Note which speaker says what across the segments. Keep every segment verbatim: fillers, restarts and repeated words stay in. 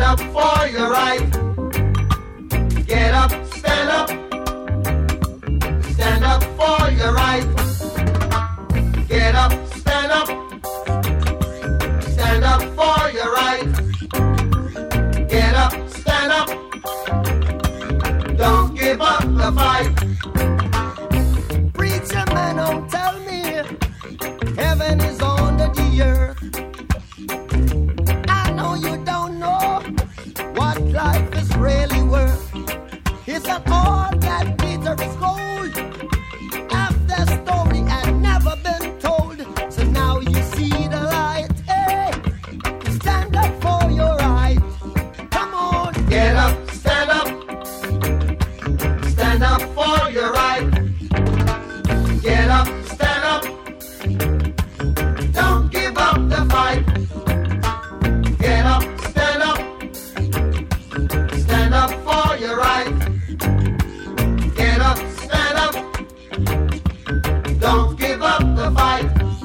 Speaker 1: up for your right. Get up, stand up. Stand up for your right. Get up, stand up. Stand up for your right. Get up, stand up. Don't give up the fight.
Speaker 2: Preacher man, don't tell me heaven is under the earth. I know you don't know what life is really worth. It's not all that glitters is gold. Half the story had never been told. So now you see the light. Hey, stand up for your right. Come on,
Speaker 1: get up, stand up. Stand up for your right. Get up, stand up. Don't give up the fight. Get up, stand up. Stand up for your right. Get up, stand up. Don't give up the fight.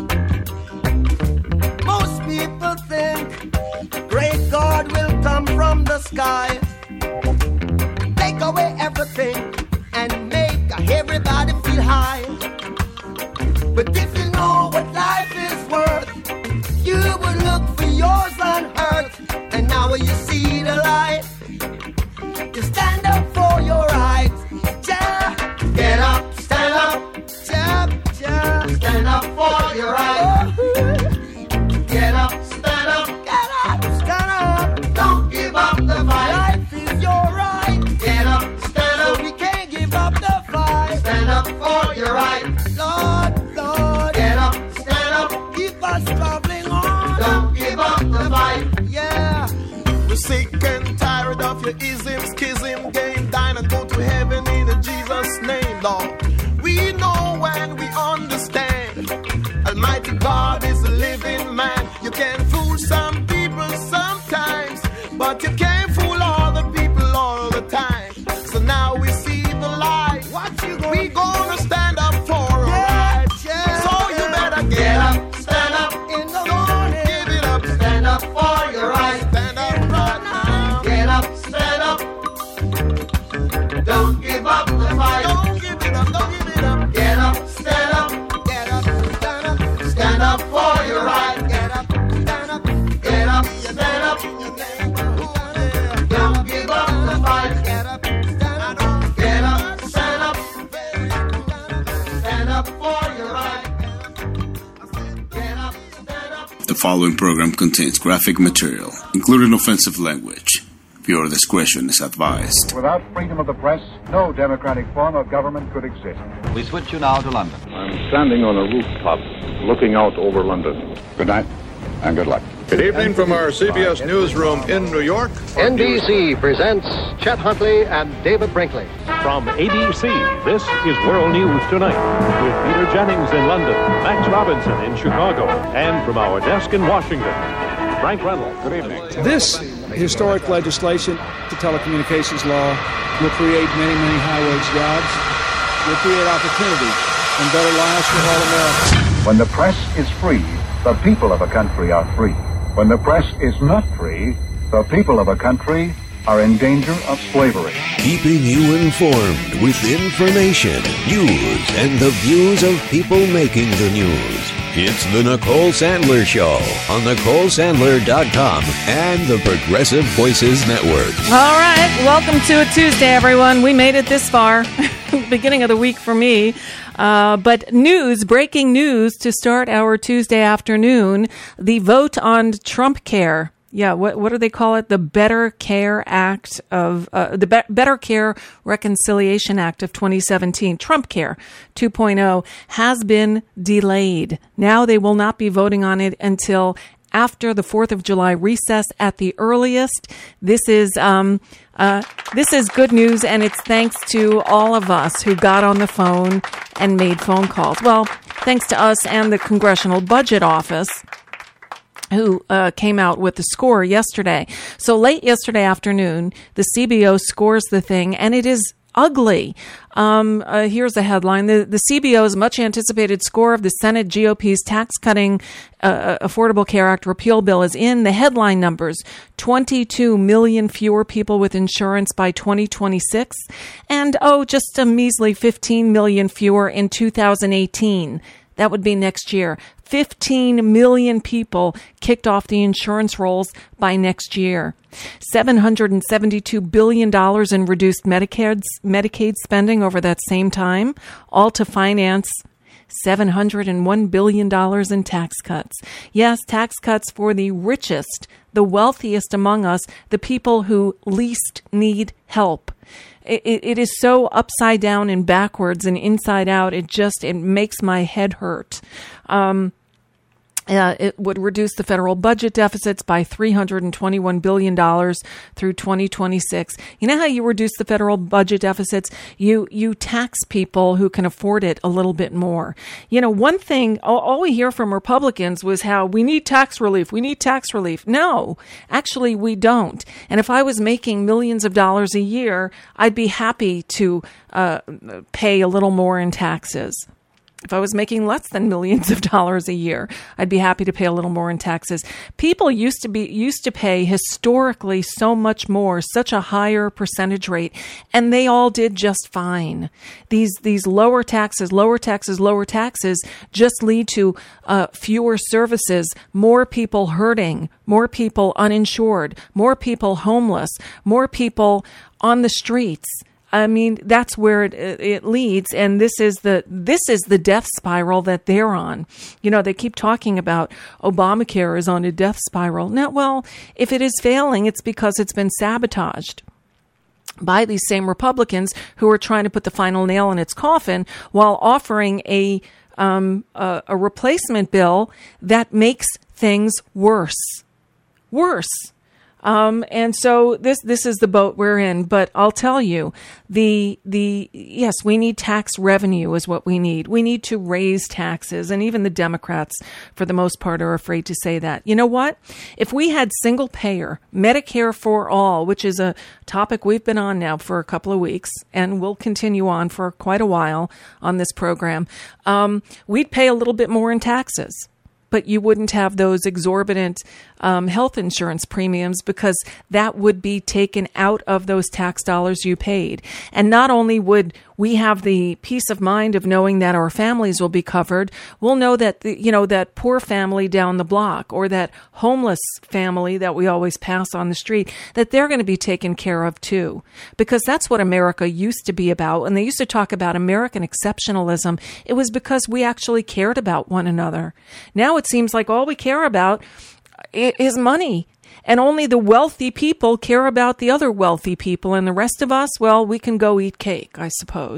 Speaker 2: most people think great God will come from the sky, take away everything and make everybody feel high. But if you know what life is worth, you will look for yours on earth. And now when you see the light, you stand up for your rights. Ja,
Speaker 1: Get up, stand up.
Speaker 2: ja, ja.
Speaker 1: Stand up for your right. Get up, stand up.
Speaker 2: Get up, stand up.
Speaker 1: Don't give up the fight.
Speaker 2: Life is your right.
Speaker 1: Get up, stand
Speaker 2: So
Speaker 1: up.
Speaker 2: we can't give up the fight.
Speaker 1: Stand up for your right.
Speaker 2: Lord, Lord,
Speaker 1: Get up, stand up.
Speaker 2: keep us traveling on.
Speaker 1: Don't give up the fight.
Speaker 2: Yeah.
Speaker 3: We're sick and tired of your ism, schism, game, dine and go to heaven in Jesus' name, Lord. We know and we understand. Almighty God is a living man. You can fool some people sometimes, but you can't fool all the people all the time. So now we see the light.
Speaker 2: What you gonna
Speaker 3: We gonna stand up for our rights.
Speaker 2: yeah,
Speaker 3: So you better
Speaker 1: Get
Speaker 3: get up.
Speaker 1: up, stand up.
Speaker 2: in the
Speaker 3: Don't
Speaker 2: morning?
Speaker 3: give it up.
Speaker 1: Stand up for your right.
Speaker 3: Stand up right now.
Speaker 1: Get up, stand up. Don't give up the fight.
Speaker 3: Don't give it up. Don't give it up.
Speaker 1: Get up, stand up.
Speaker 2: Get up, stand up,
Speaker 1: Stand up for your right.
Speaker 2: get up, stand up,
Speaker 1: Get up, stand up. Don't give up the fight.
Speaker 2: get up, stand up,
Speaker 1: Get up, stand up. Stand up for your right. Get up, stand up.
Speaker 4: The following program contains graphic material, including offensive language. Viewer discretion is advised.
Speaker 5: Without freedom of the press, no democratic form of government could exist.
Speaker 6: We switch you now to London.
Speaker 7: I'm standing on a rooftop looking out over London. Good night and good luck.
Speaker 8: Good evening from our C B S newsroom in New York.
Speaker 9: N B C presents Chet Huntley and David Brinkley.
Speaker 10: From A B C, this is World News Tonight with Peter Jennings in London, Max Robinson in Chicago, and from our desk in Washington, Frank Reynolds. Good evening.
Speaker 11: This historic legislation, the telecommunications law, will create many, many high-wage jobs, will create opportunity and better lives for all Americans.
Speaker 5: When the press is free, the people of a country are free. When the press is not free, the people of a country are in danger of slavery.
Speaker 12: Keeping you informed with information, news, and the views of people making the news. It's the Nicole Sandler Show on Nicole Sandler dot com and the Progressive Voices Network.
Speaker 13: All right, welcome to a Tuesday, everyone. We made it this far. Beginning of the week for me. Uh, but news, breaking news to start our Tuesday afternoon. The vote on Trump Care. Yeah, what what do they call it? The Better Care Act of uh, the Be- Better Care Reconciliation Act of twenty seventeen, Trump Care two point oh, has been delayed. Now they will not be voting on it until after the fourth of July recess at the earliest. This is um uh this is good news, and it's thanks to all of us who got on the phone and made phone calls. Well, thanks to us and the Congressional Budget Office, who uh, came out with the score yesterday. So late yesterday afternoon, the C B O scores the thing, and it is ugly. Um, uh, here's a headline. The, the C B O's much anticipated score of the Senate G O P's tax-cutting uh, Affordable Care Act repeal bill is in. The headline numbers: twenty-two million fewer people with insurance by twenty twenty-six, and, oh, just a measly fifteen million fewer in two thousand eighteen. That would be next year. fifteen million people kicked off the insurance rolls by next year. seven hundred seventy-two billion dollars in reduced Medicaid, Medicaid spending over that same time, all to finance seven hundred one billion dollars in tax cuts. Yes, tax cuts for the richest, the wealthiest among us, the people who least need help. It, it is so upside down and backwards and inside out. It just, it makes my head hurt. Um, Uh, it would reduce the federal budget deficits by three hundred twenty-one billion dollars through twenty twenty-six. You know how you reduce the federal budget deficits? You you tax people who can afford it a little bit more. You know, one thing, all, all we hear from Republicans was how we need tax relief. We need tax relief. No, actually, we don't. And if I was making millions of dollars a year, I'd be happy to uh, pay a little more in taxes. If I was making less than millions of dollars a year, I'd be happy to pay a little more in taxes. People used to be used to pay historically so much more, such a higher percentage rate, and they all did just fine. These these lower taxes, lower taxes, lower taxes just lead to uh, fewer services, more people hurting, more people uninsured, more people homeless, more people on the streets. I mean, that's where it, it leads, and this is the this is the death spiral that they're on. You know, they keep talking about Obamacare is on a death spiral. Now, well, if it is failing, it's because it's been sabotaged by these same Republicans who are trying to put the final nail in its coffin while offering a um, a, a replacement bill that makes things worse, worse. Um, and so this, this is the boat we're in, but I'll tell you, the, the, yes, we need tax revenue is what we need. We need to raise taxes. And even the Democrats, for the most part, are afraid to say that. You know what? If we had single payer Medicare for all, which is a topic we've been on now for a couple of weeks and will continue on for quite a while on this program, um, we'd pay a little bit more in taxes. But you wouldn't have those exorbitant um, health insurance premiums because that would be taken out of those tax dollars you paid. And not only would we have the peace of mind of knowing that our families will be covered, we'll know that, the, you know, that poor family down the block or that homeless family that we always pass on the street, that they're going to be taken care of too. Because that's what America used to be about. When they used to talk about American exceptionalism, it was because we actually cared about one another. Now it seems like all we care about is money. And only the wealthy people care about the other wealthy people. And the rest of us, well, we can go eat cake, I suppose.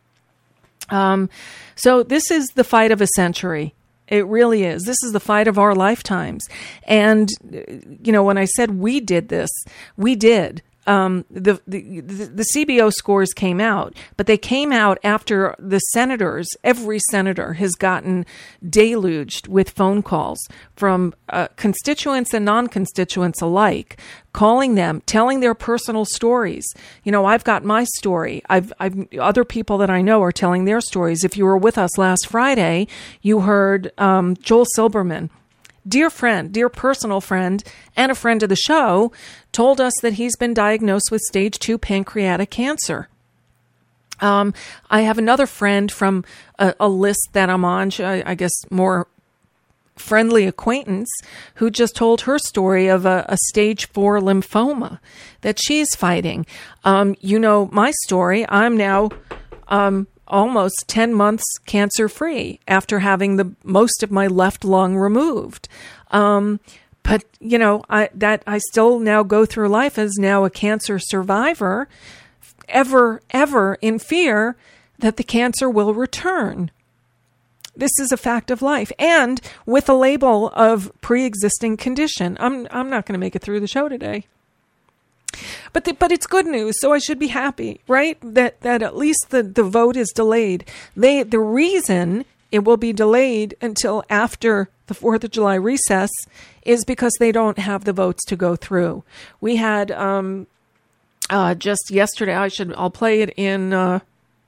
Speaker 13: Um, so this is the fight of a century. It really is. This is the fight of our lifetimes. And, you know, when I said we did this, we did. Um, the, the, the C B O scores came out, but they came out after the senators, every senator has gotten deluged with phone calls from uh, constituents and non-constituents alike, calling them, telling their personal stories. You know, I've got my story. I've, I've, other people that I know are telling their stories. If you were with us last Friday, you heard um, Joel Silberman, dear friend, dear personal friend, and a friend of the show, told us that he's been diagnosed with stage two pancreatic cancer. Um, I have another friend from a, a list that I'm on, I, I guess more friendly acquaintance, who just told her story of a, a stage four lymphoma that she's fighting. Um, you know my story. I'm now um, almost ten months cancer-free after having the most of my left lung removed. Um, but, you know, I, that I still now go through life as now a cancer survivor, ever, ever in fear that the cancer will return. This is a fact of life, and with a label of pre-existing condition. I'm I'm not going to make it through the show today. But the, but it's good news, so I should be happy, right? That that at least the, the vote is delayed. They the reason it will be delayed until after the fourth of July recess is because they don't have the votes to go through. We had um, uh, just yesterday. I should. I'll play it in uh,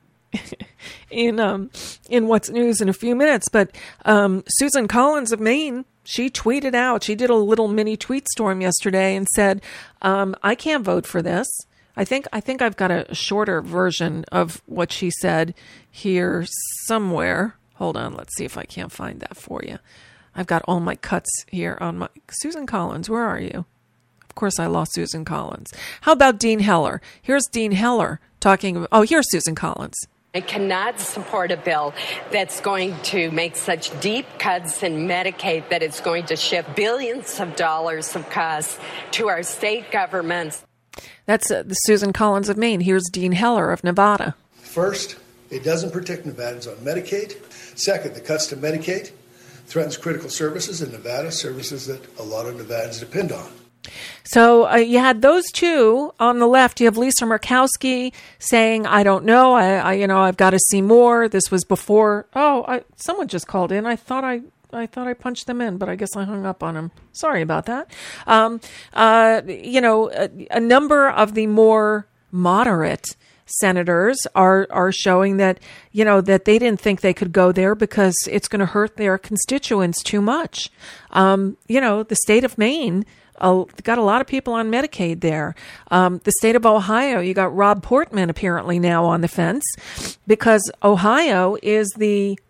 Speaker 13: in um, in What's News in a few minutes. But um, Susan Collins of Maine, she tweeted out. She did a little mini tweet storm yesterday and said, um, "I can't vote for this." I think I think I've got a shorter version of what she said here somewhere. Hold on, let's see if I can't find that for you. I've got all my cuts here on my... Susan Collins, where are you? Of course I lost Susan Collins. How about Dean Heller? Here's Dean Heller talking about... Oh, here's Susan Collins.
Speaker 6: I cannot support a bill that's going to make such deep cuts in Medicaid that it's going to shift billions of dollars of costs to our state governments.
Speaker 13: That's uh, the Susan Collins of Maine. Here's Dean Heller of Nevada.
Speaker 14: First, it doesn't protect Nevadans on Medicaid. Second, the cuts to Medicaid threatens critical services in Nevada, services that a lot of Nevadans depend on.
Speaker 13: So uh, you had those two on the left. You have Lisa Murkowski saying, I don't know, I, I you know, I've got to see more. This was before, oh, I, someone just called in. I thought I I thought I punched them in, but I guess I hung up on them. Sorry about that. Um, uh, you know, a, a number of the more moderate senators are are showing that, you know, that they didn't think they could go there because it's going to hurt their constituents too much. Um, you know, the state of Maine uh, got a lot of people on Medicaid there. Um, the state of Ohio, you got Rob Portman apparently now on the fence because Ohio is the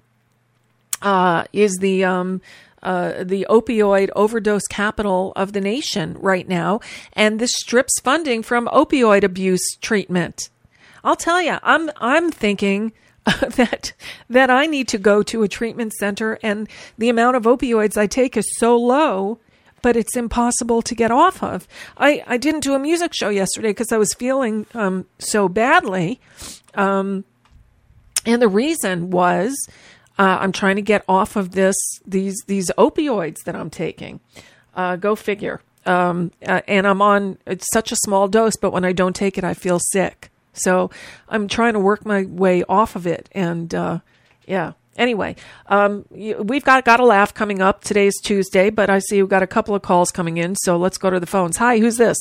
Speaker 13: uh, is the um, Uh, the opioid overdose capital of the nation right now, and this strips funding from opioid abuse treatment. I'll tell you, I'm I'm thinking uh, that that I need to go to a treatment center, and the amount of opioids I take is so low, but it's impossible to get off of. I, I didn't do a music show yesterday because I was feeling um, so badly, um, and the reason was uh, I'm trying to get off of this these these opioids that I'm taking. Uh, go figure. Um, uh, and I'm on it's such a small dose, but when I don't take it, I feel sick. So I'm trying to work my way off of it. And, uh, yeah, anyway, um, we've got, got a laugh coming up. Today's Tuesday, but I see we've got a couple of calls coming in. So let's go to the phones. Hi, who's this?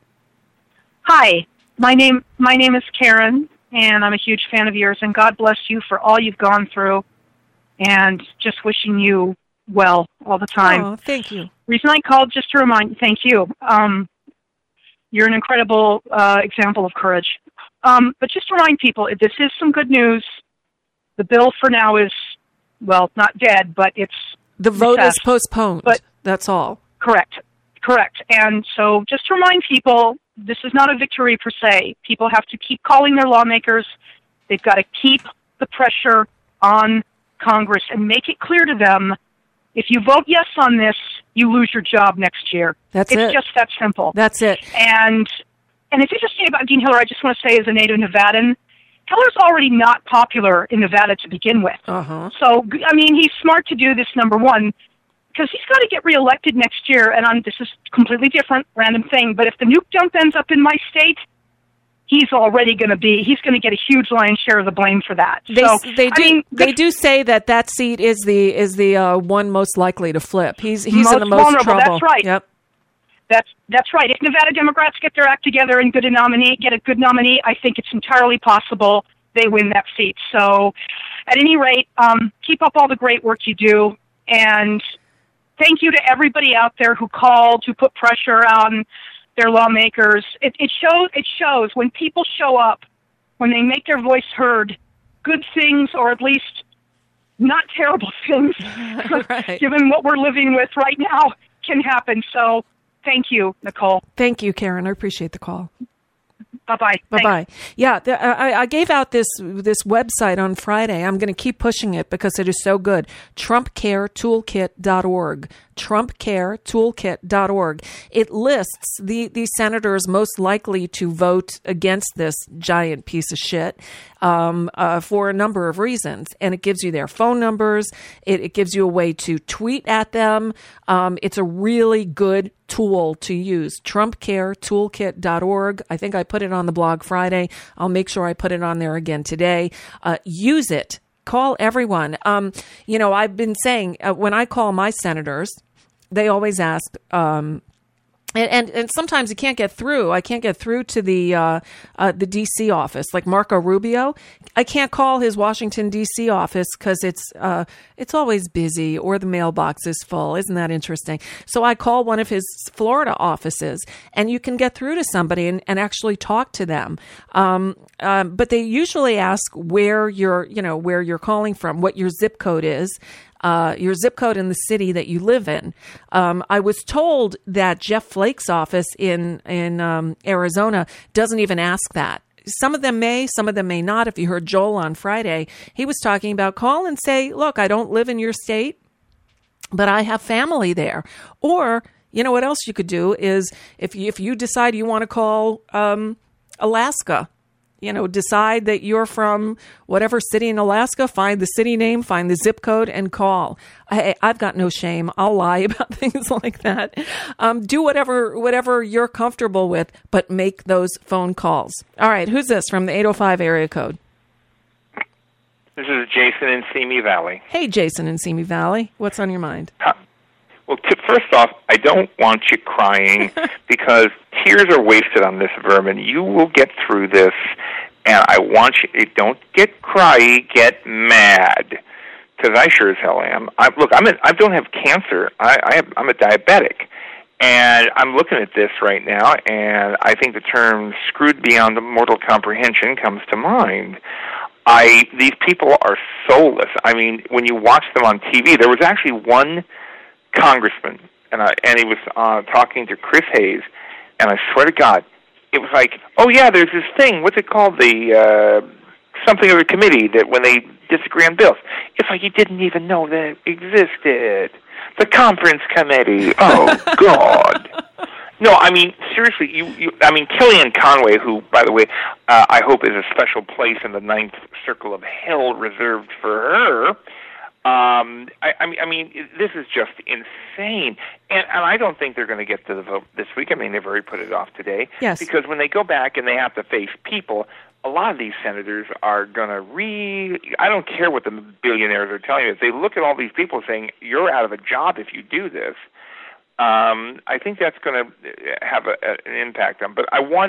Speaker 15: Hi, my name, my name is Karen, and I'm a huge fan of yours, and God bless you for all you've gone through, and just wishing you well all the time.
Speaker 13: Oh, thank you.
Speaker 15: Reason I called, just to remind, thank you. Um, you're an incredible uh, example of courage. Um, but just to remind people, this is some good news. The bill for now is, well, not dead, but it's
Speaker 13: the vote
Speaker 15: recessed.
Speaker 13: is postponed. But that's all.
Speaker 15: Correct, correct. And so, just to remind people, this is not a victory per se. People have to keep calling their lawmakers. They've got to keep the pressure on Congress and make it clear to them: if you vote yes on this, you lose your job next year.
Speaker 13: That's
Speaker 15: it's
Speaker 13: it.
Speaker 15: just that simple.
Speaker 13: That's it.
Speaker 15: And and it's interesting about Dean Heller. I just want to say, as a native Nevadan, Heller's already not popular in Nevada to begin with.
Speaker 13: Uh-huh.
Speaker 15: So, I mean, he's smart to do this, number one, because he's got to get reelected next year. And I'm, this is completely different, random thing. But if the nuke dump ends up in my state, he's already going to be, he's going to get a huge lion's share of the blame for that.
Speaker 13: They,
Speaker 15: so,
Speaker 13: they do,
Speaker 15: I mean,
Speaker 13: they do say that that seat is the is the uh, one most likely to flip. He's he's
Speaker 15: most
Speaker 13: in the most
Speaker 15: vulnerable.
Speaker 13: trouble.
Speaker 15: That's right.
Speaker 13: Yep.
Speaker 15: That's that's right. If Nevada Democrats get their act together and good a nominee, get a good nominee, I think it's entirely possible they win that seat. So, at any rate, um, keep up all the great work you do, and thank you to everybody out there who called, who put pressure on their lawmakers. It, it shows. It shows when people show up, when they make their voice heard, good things, or at least not terrible things,
Speaker 13: right.
Speaker 15: given what we're living with right now, can happen. So. Thank you, Nicole.
Speaker 13: Thank you, Karen. I appreciate the call.
Speaker 15: Bye-bye.
Speaker 13: Bye-bye. Thanks. Yeah, the, I, I gave out this this website on Friday. I'm going to keep pushing it because it is so good. Trump Care Toolkit dot org. Trump Care Toolkit dot org. It lists the, the senators most likely to vote against this giant piece of shit um, uh, for a number of reasons. And it gives you their phone numbers. It, it gives you a way to tweet at them. Um, it's a really good tool to use. Trump Care Toolkit dot org. I think I put it on the blog Friday. I'll make sure I put it on there again today. Uh, use it. Call everyone. Um, you know, I've been saying uh, when I call my senators, they always ask, um, And, and and sometimes you can't get through. I can't get through to the uh, uh, the D C office, like Marco Rubio. I can't call his Washington D C office because it's uh, it's always busy or the mailbox is full. Isn't that interesting? So I call one of his Florida offices, and you can get through to somebody and, and actually talk to them. Um, um, but they usually ask where you're, you know, where you're calling from, what your zip code is. Uh, your zip code in the city that you live in. Um, I was told that Jeff Flake's office in in um, Arizona doesn't even ask that. Some of them may, some of them may not. If you heard Joel on Friday, he was talking about call and say, look, I don't live in your state, but I have family there. Or, you know, what else you could do is if you, if you decide you want to call um, Alaska, you know, decide that you're from whatever city in Alaska, find the city name, find the zip code, and call. I, I've got no shame. I'll lie about things like that. Um, do whatever whatever you're comfortable with, but make those phone calls. All right, who's this from the eight oh five area code?
Speaker 16: This is Jason in Simi Valley.
Speaker 13: Hey, Jason in Simi Valley. What's on your mind?
Speaker 16: Uh, well, t- first off, I don't want you crying because tears are wasted on this vermin. You will get through this, and I want you, don't get cryy, get mad, because I sure as hell am. I, look, I'm a, I don't have cancer. I, I have, I'm a diabetic, and I'm looking at this right now, and I think the term screwed beyond mortal comprehension comes to mind. I These people are soulless. I mean, when you watch them on T V, there was actually one congressman, and I, and he was uh, talking to Chris Hayes, and I swear to God, it was like, oh yeah, there's this thing, what's it called, the uh, something of a committee that when they disagree on bills. It's like he didn't even know that it existed. The conference committee. Oh God. No, I mean seriously. You, you I mean Kellyanne Conway, who, by the way, uh, I hope is a special place in the ninth circle of hell reserved for her. Um, I, I mean, I mean, this is just insane, and, and I don't think they're going to get to the vote this week. I mean, they've already put it off today.
Speaker 13: Yes.
Speaker 16: Because when they go back and they have to face people, a lot of these senators are going to re. I don't care what the billionaires are telling you. If they look at all these people saying you're out of a job if you do this, um, I think that's going to have a, a, an impact on. But I want,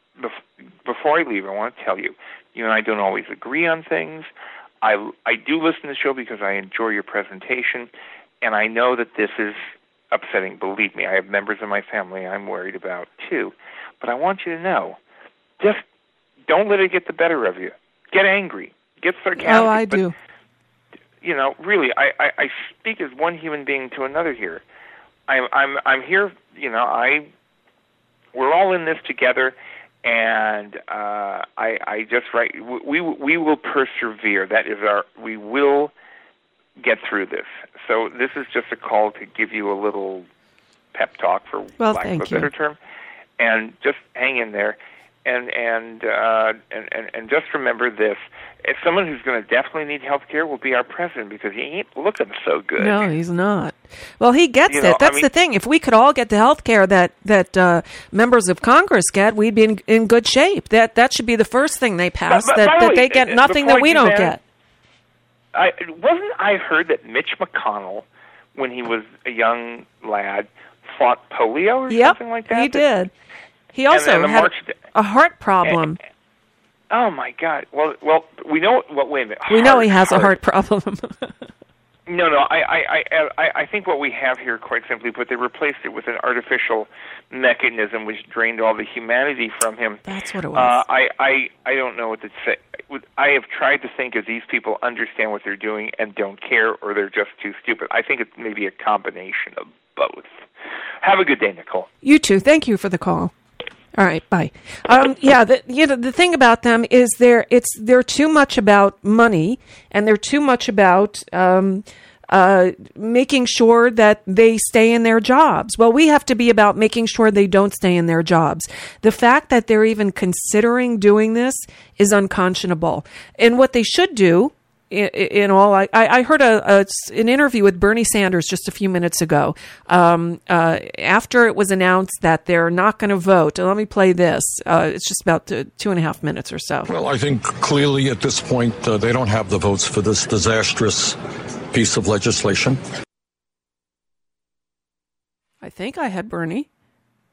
Speaker 16: before I leave, I want to tell you, you and I don't always agree on things. I, I do listen to the show because I enjoy your presentation, and I know that this is upsetting. Believe me, I have members of my family I'm worried about too. But I want you to know, just don't let it get the better of you. Get angry. Get sarcastic.
Speaker 13: Oh, I
Speaker 16: but,
Speaker 13: do.
Speaker 16: You know, really, I, I, I speak as one human being to another here. I'm I'm I'm here. You know, I we're all in this together. And uh, I, I just write. We we will persevere. That is our. We will get through this. So this is just a call to give you a little pep talk, for
Speaker 13: well,
Speaker 16: lack
Speaker 13: thank
Speaker 16: of a better
Speaker 13: you.
Speaker 16: term, and just hang in there, and and uh, and, and and just remember this: if someone who's going to definitely need health care will be our president, because he ain't looking so good.
Speaker 13: No, he's not. Well, he gets
Speaker 16: You know,
Speaker 13: it. That's
Speaker 16: I mean,
Speaker 13: the thing. If we could all get the health care that that uh, members of Congress get, we'd be in, in good shape. That that should be the first thing they pass.
Speaker 16: But- but
Speaker 13: that
Speaker 16: by the
Speaker 13: that
Speaker 16: way,
Speaker 13: they get
Speaker 16: uh,
Speaker 13: nothing
Speaker 16: before
Speaker 13: that we
Speaker 16: I do
Speaker 13: don't
Speaker 16: that,
Speaker 13: get.
Speaker 16: I wasn't. I heard that Mitch McConnell, when he was a young lad, fought polio or
Speaker 13: Yep,
Speaker 16: something like that.
Speaker 13: he did. He also
Speaker 16: and, and
Speaker 13: had
Speaker 16: March,
Speaker 13: a heart problem.
Speaker 16: And, oh my God! Well, well, we know. Well, wait a minute.
Speaker 13: we know
Speaker 16: Heart,
Speaker 13: he has
Speaker 16: heart.
Speaker 13: a heart problem.
Speaker 16: No, no. I, I, I, I think what we have here, quite simply put, they replaced it with an artificial mechanism which drained all the humanity from him.
Speaker 13: That's what it was.
Speaker 16: Uh, I, I, I don't know what to say. I have tried to think if these people understand what they're doing and don't care, or they're just too stupid. I think it's maybe a combination of both. Have a good day, Nicole.
Speaker 13: You too. Thank you for the call. All right, bye. Um, yeah, the, you know, the thing about them is they're it's they're too much about money, and they're too much about um, uh, making sure that they stay in their jobs. Well, we have to be about making sure they don't stay in their jobs. The fact that they're even considering doing this is unconscionable. And what they should do, in, in all, I, I heard a, a an interview with Bernie Sanders just a few minutes ago. Um, uh, after it was announced that they're not going to vote. Let me play this. Uh, it's just about two, two and a half minutes or so.
Speaker 17: Well, I think clearly at this point uh, they don't have the votes for this disastrous piece of legislation.
Speaker 13: I think I had Bernie.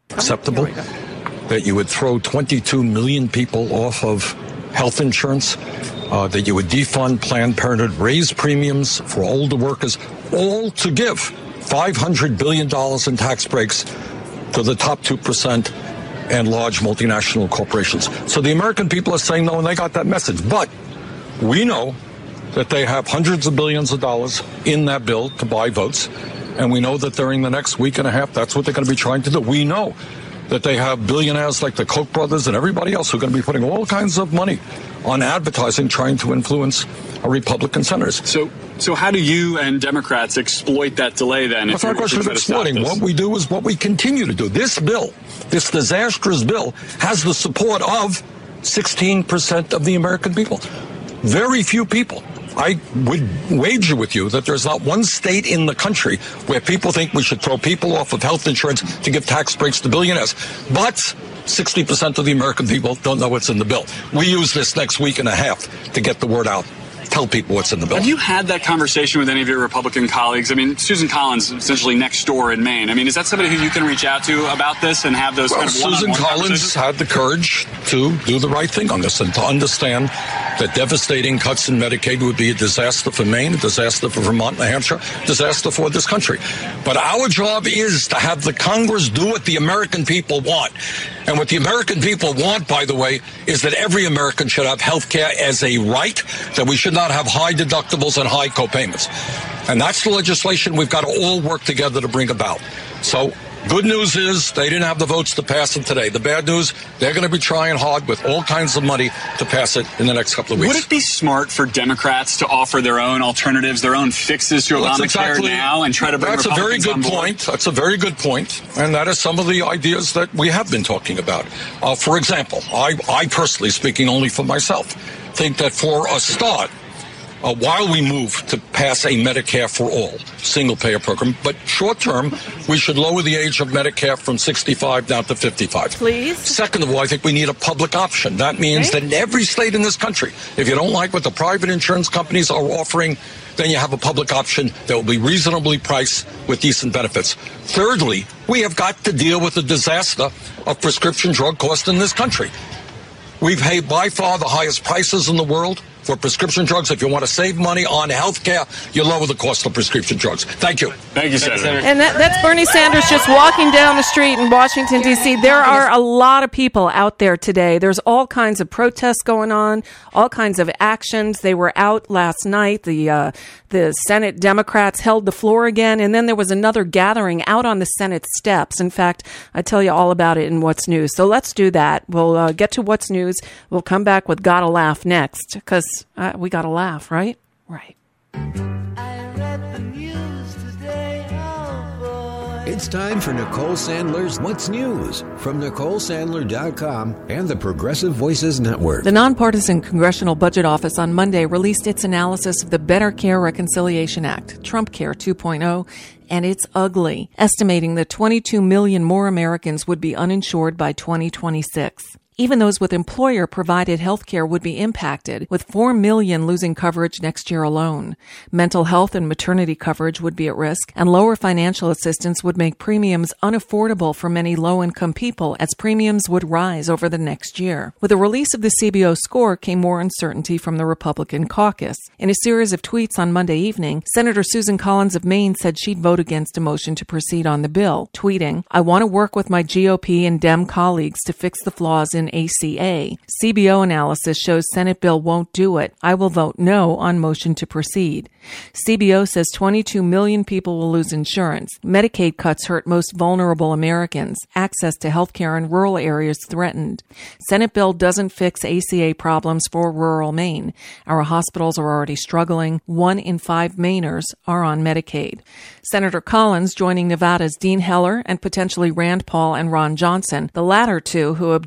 Speaker 17: acceptable that you would throw twenty-two million people off of health insurance, uh, that you would defund Planned Parenthood, raise premiums for older workers, all to give five hundred billion dollars in tax breaks to the top two percent and large multinational corporations. So the American people are saying no, and they got that message. But we know that they have hundreds of billions of dollars in that bill to buy votes, and we know that during the next week and a half, that's what they're going to be trying to do. We know that they have billionaires like the Koch brothers and everybody else who are going to be putting all kinds of money on advertising, trying to influence Republican senators.
Speaker 18: So, so how do you and Democrats exploit that delay then?
Speaker 17: That's not a question of exploiting. What we do is what we continue to do. This bill, this disastrous bill, has the support of sixteen percent of the American people. Very few people. I would wager with you that there's not one state in the country where people think we should throw people off of health insurance to give tax breaks to billionaires. But sixty percent of the American people don't know what's in the bill. We use this next week and a half to get the word out. Tell people what's in the bill.
Speaker 18: Have you had that conversation with any of your Republican colleagues? I mean, Susan Collins, essentially next door in Maine. I mean, is that somebody who you can reach out to about this and have those
Speaker 17: well,
Speaker 18: kind of one-on-one
Speaker 17: Susan Collins had the courage to do the right thing on this and to understand that devastating cuts in Medicaid would be a disaster for Maine, a disaster for Vermont, New Hampshire, disaster for this country. But our job is to have the Congress do what the American people want. And what the American people want, by the way, is that every American should have health care as a right, that we should not have high deductibles and high copayments. And that's the legislation we've got to all work together to bring about. So good news is they didn't have the votes to pass it today. The bad news, they're going to be trying hard with all kinds of money to pass it in the next couple of weeks.
Speaker 18: Would it be smart for Democrats to offer their own alternatives, their own fixes to Obamacare exactly, now and try to bring
Speaker 17: That's
Speaker 18: Republicans
Speaker 17: a very good
Speaker 18: on board?
Speaker 17: point. That's a very good point. And that is some of the ideas that we have been talking about. Uh, for example, I, I personally, speaking only for myself, think that for a start, Uh, while we move to pass a Medicare for all single-payer program, but short-term, we should lower the age of Medicare from sixty-five down to fifty-five.
Speaker 13: Please.
Speaker 17: Second of all, I think we need a public option. That means okay. that in every state in this country, if you don't like what the private insurance companies are offering, then you have a public option that will be reasonably priced with decent benefits. Thirdly, we have got to deal with the disaster of prescription drug costs in this country. We pay by far the highest prices in the world for prescription drugs. If you want to save money on health care, you lower the cost of prescription drugs. Thank you.
Speaker 18: Thank you, Senator.
Speaker 13: And that, that's Bernie Sanders just walking down the street in Washington, D C. There are a lot of people out there today. There's all kinds of protests going on, all kinds of actions. They were out last night. The uh, the Senate Democrats held the floor again, and then there was another gathering out on the Senate steps. In fact, I tell you all about it in What's News. So let's do that. We'll uh, get to What's News. We'll come back with Gotta Laugh next, because uh, we gotta laugh, right? Right.
Speaker 12: It's time for Nicole Sandler's What's News from Nicole Sandler dot com and the Progressive Voices Network.
Speaker 13: The Nonpartisan Congressional Budget Office on Monday released its analysis of the Better Care Reconciliation Act, Trump Care two point oh, and it's ugly, estimating that twenty-two million more Americans would be uninsured by twenty twenty-six. Even those with employer-provided health care would be impacted, with four million losing coverage next year alone. Mental health and maternity coverage would be at risk, and lower financial assistance would make premiums unaffordable for many low-income people, as premiums would rise over the next year. With the release of the C B O score came more uncertainty from the Republican caucus. In a series of tweets on Monday evening, Senator Susan Collins of Maine said she'd vote against a motion to proceed on the bill, tweeting, "I want to work with my G O P and Dem colleagues to fix the flaws in A C A. C B O analysis shows Senate bill won't do it. I will vote no on motion to proceed." C B O says twenty-two million people will lose insurance. Medicaid cuts hurt most vulnerable Americans. Access to health care in rural areas threatened. Senate bill doesn't fix A C A problems for rural Maine. Our hospitals are already struggling. One in five Mainers are on Medicaid. Senator Collins joining Nevada's Dean Heller and potentially Rand Paul and Ron Johnson, the latter two who object because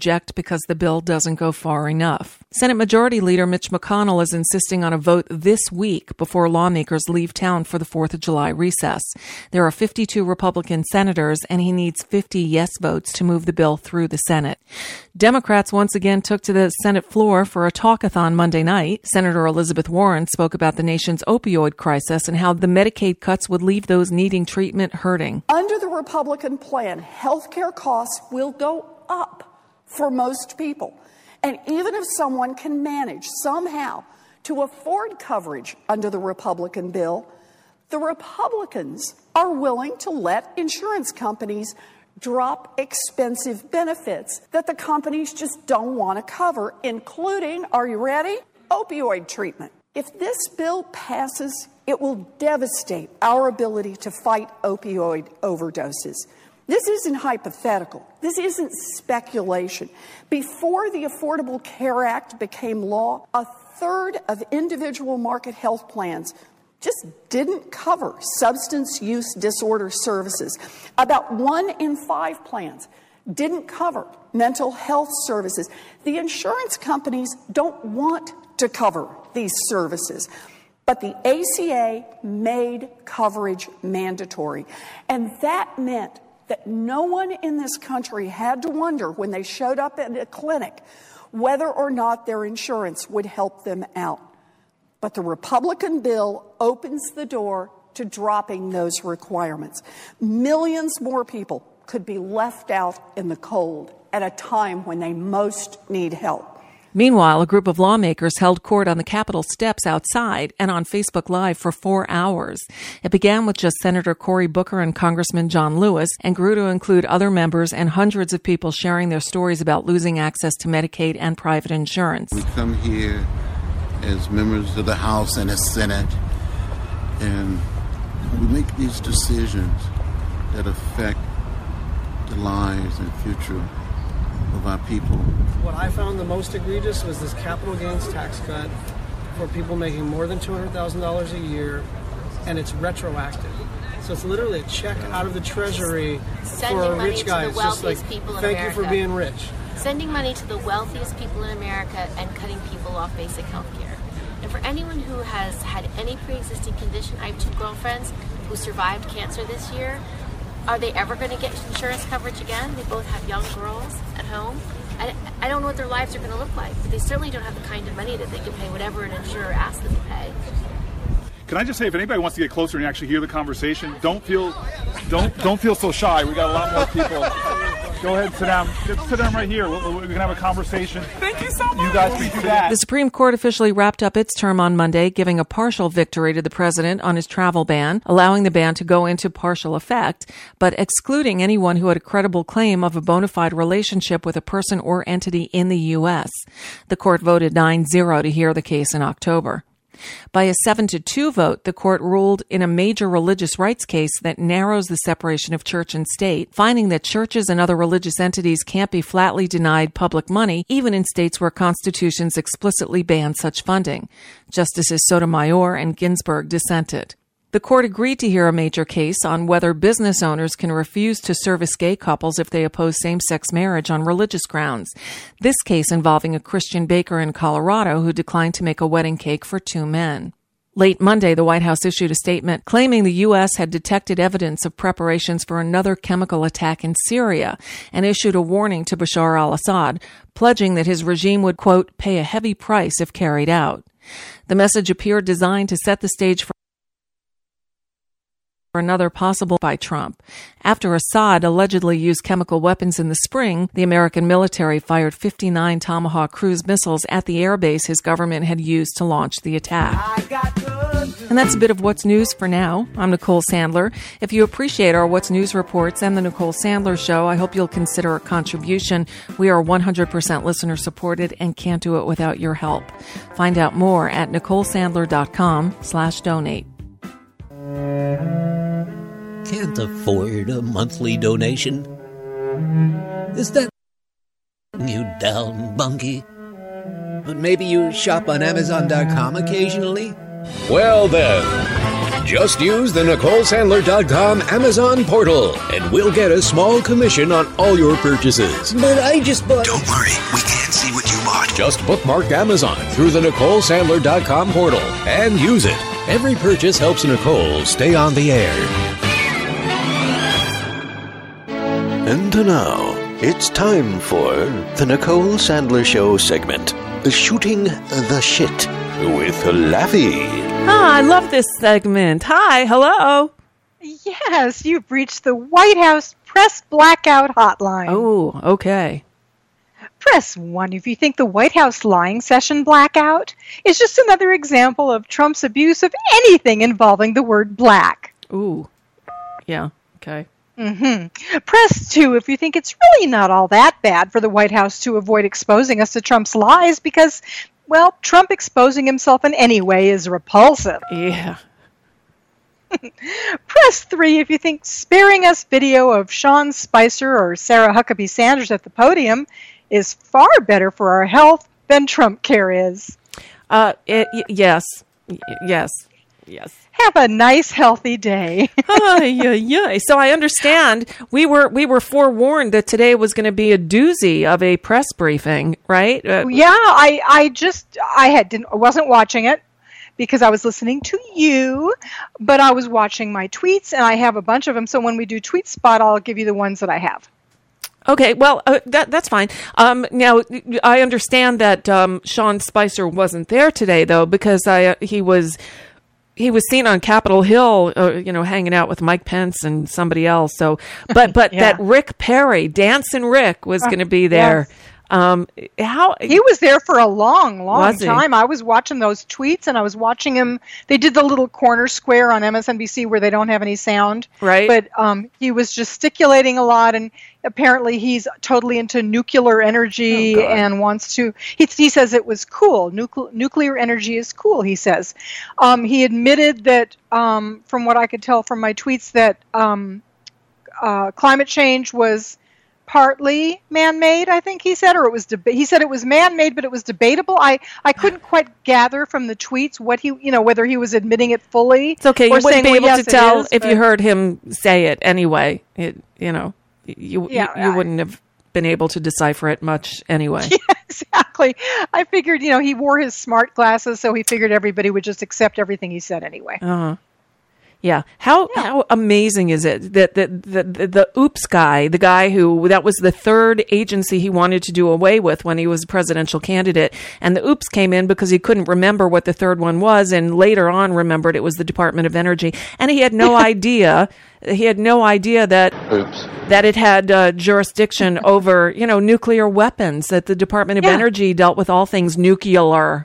Speaker 13: because the bill doesn't go far enough. Senate Majority Leader Mitch McConnell is insisting on a vote this week before lawmakers leave town for the fourth of July recess. There are fifty-two Republican senators, and he needs fifty yes votes to move the bill through the Senate. Democrats once again took to the Senate floor for a talkathon Monday night. Senator Elizabeth Warren spoke about the nation's opioid crisis and how the Medicaid cuts would leave those needing treatment hurting.
Speaker 19: Under the Republican plan, health care costs will go up for most people. And even if someone can manage somehow to afford coverage under the Republican bill, the Republicans are willing to let insurance companies drop expensive benefits that the companies just don't want to cover, including, are you ready? Opioid treatment. If this bill passes, it will devastate our ability to fight opioid overdoses. This isn't hypothetical. This isn't speculation. Before the Affordable Care Act became law, a third of individual market health plans just didn't cover substance use disorder services. About one in five plans didn't cover mental health services. The insurance companies don't want to cover these services. But the A C A made coverage mandatory. And that meant that no one in this country had to wonder when they showed up at a clinic whether or not their insurance would help them out. But the Republican bill opens the door to dropping those requirements. Millions more people could be left out in the cold at a time when they most need help.
Speaker 13: Meanwhile, a group of lawmakers held court on the Capitol steps outside and on Facebook Live for four hours. It began with just Senator Cory Booker and Congressman John Lewis and grew to include other members and hundreds of people sharing their stories about losing access to Medicaid and private insurance.
Speaker 20: We come here as members of the House and the Senate, and we make these decisions that affect the lives and future of our people.
Speaker 21: What I found the most egregious was this capital gains tax cut for people making more than two hundred thousand dollars a year, and it's retroactive. So it's literally a check out of the Treasury
Speaker 22: Sending
Speaker 21: for a
Speaker 22: money
Speaker 21: rich guy.
Speaker 22: to the
Speaker 21: It's just
Speaker 22: wealthiest
Speaker 21: like,
Speaker 22: people in
Speaker 21: thank
Speaker 22: America.
Speaker 21: you for being rich.
Speaker 22: Sending money to the wealthiest people in America and cutting people off basic health care. And for anyone who has had any pre-existing condition, I have two girlfriends who survived cancer this year. Are they ever going to get insurance coverage again? They both have young girls at home. I, I don't know what their lives are going to look like, but they certainly don't have the kind of money that they can pay whatever an insurer asks them to pay.
Speaker 23: Can I just say, if anybody wants to get closer and actually hear the conversation, don't feel, don't don't feel so shy. We got a lot more people. Go ahead, sit down. Just sit down right here. We're, we're gonna have a conversation. Thank you so much. You guys can do that.
Speaker 13: The Supreme Court officially wrapped up its term on Monday, giving a partial victory to the president on his travel ban, allowing the ban to go into partial effect, but excluding anyone who had a credible claim of a bona fide relationship with a person or entity in the U S. The court voted nine zero to hear the case in October. By a seven to two vote, the court ruled in a major religious rights case that narrows the separation of church and state, finding that churches and other religious entities can't be flatly denied public money, even in states where constitutions explicitly ban such funding. Justices Sotomayor and Ginsburg dissented. The court agreed to hear a major case on whether business owners can refuse to service gay couples if they oppose same-sex marriage on religious grounds. This case involving a Christian baker in Colorado who declined to make a wedding cake for two men. Late Monday, the White House issued a statement claiming the U S had detected evidence of preparations for another chemical attack in Syria and issued a warning to Bashar al-Assad, pledging that his regime would, quote, pay a heavy price if carried out. The message appeared designed to set the stage for for another possible by Trump. After Assad allegedly used chemical weapons in the spring, the American military fired fifty-nine Tomahawk cruise missiles at the airbase his government had used to launch the attack. And that's a bit of What's News for now. I'm Nicole Sandler. If you appreciate our What's News reports and the Nicole Sandler Show, I hope you'll consider a contribution. We are one hundred percent listener supported and can't do it without your help. Find out more at NicoleSandler.com slash donate.
Speaker 12: Can't afford a monthly donation? Is that you down, Bunky? But maybe you shop on Amazon dot com occasionally?
Speaker 24: Well then,
Speaker 12: Just use the Nicole Sandler dot com Amazon portal, and we'll get a small commission on all your purchases.
Speaker 1: But I just bought...
Speaker 12: Don't worry, we can't see what you bought. Just bookmark Amazon through the Nicole Sandler dot com portal and use it. Every purchase helps Nicole stay on the air. And now, it's time for the Nicole Sandler Show segment, Shooting the Shit with Laffy.
Speaker 13: Ah, I love this segment. Hi, hello.
Speaker 2: Yes, you've reached the White House Press Blackout Hotline.
Speaker 13: Oh, okay.
Speaker 2: Press one if you think the White House lying session blackout is just another example of Trump's abuse of anything involving the word black.
Speaker 13: Ooh, yeah, okay.
Speaker 2: Mm-hmm. Press two if you think it's really not all that bad for the White House to avoid exposing us to Trump's lies because, well, Trump exposing himself in any way is repulsive.
Speaker 13: Yeah.
Speaker 2: Press three if you think sparing us video of Sean Spicer or Sarah Huckabee Sanders at the podium is far better for our health than Trump care is.
Speaker 13: Uh, it, y- yes, y- yes, yes.
Speaker 2: Have a nice, healthy day.
Speaker 13: Ay, ay, ay. So I understand we were we were forewarned that today was going to be a doozy of a press briefing, right? Uh,
Speaker 2: yeah, I, I just I had didn't I wasn't watching it because I was listening to you, but I was watching my tweets, and I have a bunch of them. So when we do Tweet Spot, I'll give you the ones that I have.
Speaker 13: Okay, well, uh, that that's fine. Um, now, I understand that um, Sean Spicer wasn't there today, though, because I uh, he was. He was seen on Capitol Hill, uh, you know, hanging out with Mike Pence and somebody else. So, but but
Speaker 2: yeah.
Speaker 13: that Rick Perry, Dancing Rick, was going to be there.
Speaker 2: Yes.
Speaker 13: Um, how
Speaker 2: he was there for a long, long
Speaker 13: he?
Speaker 2: time. I was watching those tweets, and I was watching him. They did the little corner square on M S N B C where they don't have any sound,
Speaker 13: right?
Speaker 2: But um, he was gesticulating a lot, and apparently he's totally into nuclear energy
Speaker 13: oh,
Speaker 2: and wants to. He, he says it was cool. Nucle- nuclear energy is cool. He says. Um, he admitted that, um, from what I could tell from my tweets, that um, uh, climate change was partly man-made, I think he said, or it was deb- he said it was man-made, but it was debatable. I, I couldn't quite gather from the tweets what he, you know, whether he was admitting it fully.
Speaker 13: It's okay. You
Speaker 2: or
Speaker 13: wouldn't
Speaker 2: saying,
Speaker 13: be able
Speaker 2: well, yes,
Speaker 13: to tell
Speaker 2: is,
Speaker 13: if
Speaker 2: but...
Speaker 13: you heard him say it anyway. It, you know, you
Speaker 2: yeah,
Speaker 13: you, you
Speaker 2: I...
Speaker 13: wouldn't have been able to decipher it much anyway.
Speaker 2: Yeah, exactly. I figured, you know, he wore his smart glasses, so he figured everybody would just accept everything he said anyway.
Speaker 13: Uh-huh. Yeah. How yeah. how amazing is it that the, the, the, the oops guy, the guy who, that was the third agency he wanted to do away with when he was a presidential candidate. And the oops came in because he couldn't remember what the third one was, and later on remembered it was the Department of Energy. And he had no idea, he had no idea that, oops. that it had uh, jurisdiction over, you know, nuclear weapons, that the Department of yeah. Energy dealt with all things nuclear.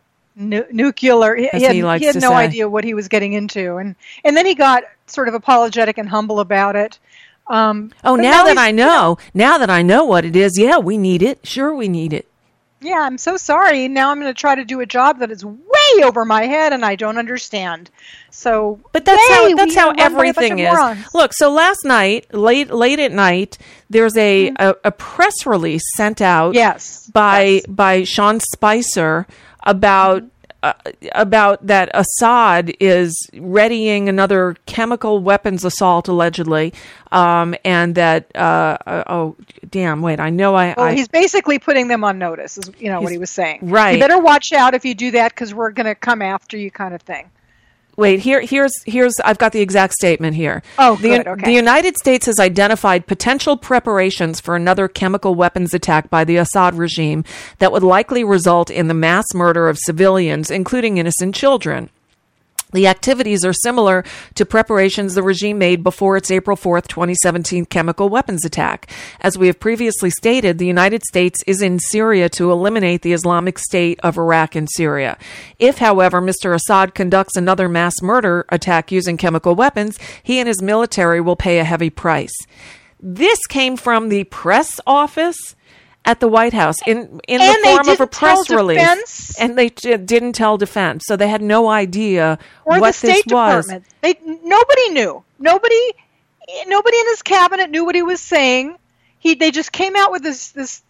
Speaker 2: Nu- nuclear. He, he had,
Speaker 13: he,
Speaker 2: he had no
Speaker 13: say.
Speaker 2: idea what he was getting into, and and then he got sort of apologetic and humble about it. Um,
Speaker 13: oh, now, now that I know, now that I know what it is, yeah, we need it. Sure, we need it.
Speaker 2: Yeah, I'm so sorry. Now I'm going to try to do a job that is way over my head, and I don't understand. So,
Speaker 13: but that's
Speaker 2: hey,
Speaker 13: how that's how everything is.
Speaker 2: Morons.
Speaker 13: Look, so last night, late late at night, there's a, mm-hmm. a, a press release sent out
Speaker 2: yes.
Speaker 13: by
Speaker 2: yes.
Speaker 13: by Sean Spicer about uh, about that Assad is readying another chemical weapons assault allegedly, um, and that uh, uh, oh damn wait I know I,
Speaker 2: well,
Speaker 13: I
Speaker 2: he's basically putting them on notice is you know what he was saying.
Speaker 13: Right,
Speaker 2: you better watch out if you do that because we're going to come after you, kind of thing.
Speaker 13: Wait, here, here's, here's, I've got the exact statement here.
Speaker 2: Oh,
Speaker 13: the,
Speaker 2: good, okay.
Speaker 13: The United States has identified potential preparations for another chemical weapons attack by the Assad regime that would likely result in the mass murder of civilians, including innocent children. The activities are similar to preparations the regime made before its April fourth, twenty seventeen chemical weapons attack. As we have previously stated, the United States is in Syria to eliminate the Islamic State of Iraq and Syria. If, however, Mister Assad conducts another mass murder attack using chemical weapons, he and his military will pay a heavy price. This came from the press office at the White House in in
Speaker 2: and
Speaker 13: the form of a press release,
Speaker 2: defense.
Speaker 13: and they d- didn't tell defense, so they had no idea
Speaker 2: or
Speaker 13: what
Speaker 2: the State
Speaker 13: this was.
Speaker 2: Department. They nobody knew. Nobody, nobody in his cabinet knew what he was saying. He they just came out with this this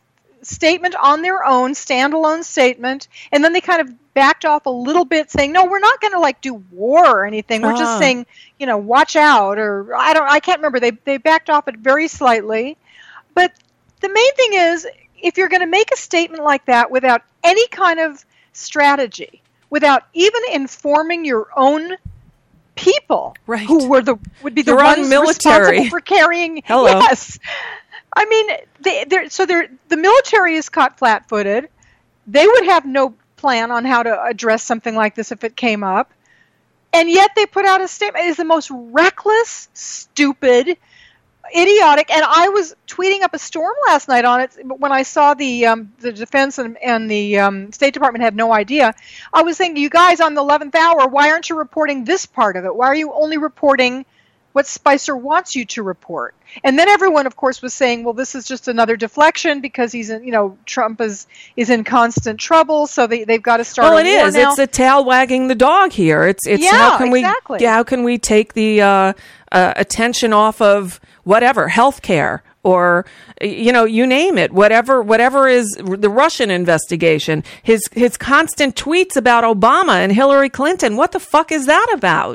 Speaker 2: statement on their own, standalone statement, and then they kind of backed off a little bit, saying, "No, we're not going to like do war or anything. We're
Speaker 13: Ah.
Speaker 2: just saying, you know, watch out." Or I don't, I can't remember. They they backed off it very slightly, but the main thing is, if you're going to make a statement like that without any kind of strategy, without even informing your own people,
Speaker 13: right.
Speaker 2: who were the would be the
Speaker 13: Your own
Speaker 2: ones
Speaker 13: military.
Speaker 2: responsible for carrying.
Speaker 13: Hello.
Speaker 2: Yes, I mean, they, they're, so they're, the military is caught flat-footed. They would have no plan on how to address something like this if it came up, and yet they put out a statement. It is the most reckless, stupid, idiotic, and I was tweeting up a storm last night on it when I saw the um, the defense and, and the um, State Department had no idea. I was thinking, you guys, on the eleventh hour, why aren't you reporting this part of it? Why are you only reporting what Spicer wants you to report? And then everyone, of course, was saying, well, this is just another deflection because he's, in, you know, Trump is is in constant trouble, so they they've got to start.
Speaker 13: Well,
Speaker 2: a
Speaker 13: it
Speaker 2: war
Speaker 13: is.
Speaker 2: now.
Speaker 13: It's a tail wagging the dog here. It's it's
Speaker 2: Yeah,
Speaker 13: how can
Speaker 2: exactly.
Speaker 13: we how can we take the uh, uh, attention off of whatever healthcare or you know you name it, whatever whatever is the Russian investigation, his his constant tweets about Obama and Hillary Clinton. What the fuck is that about?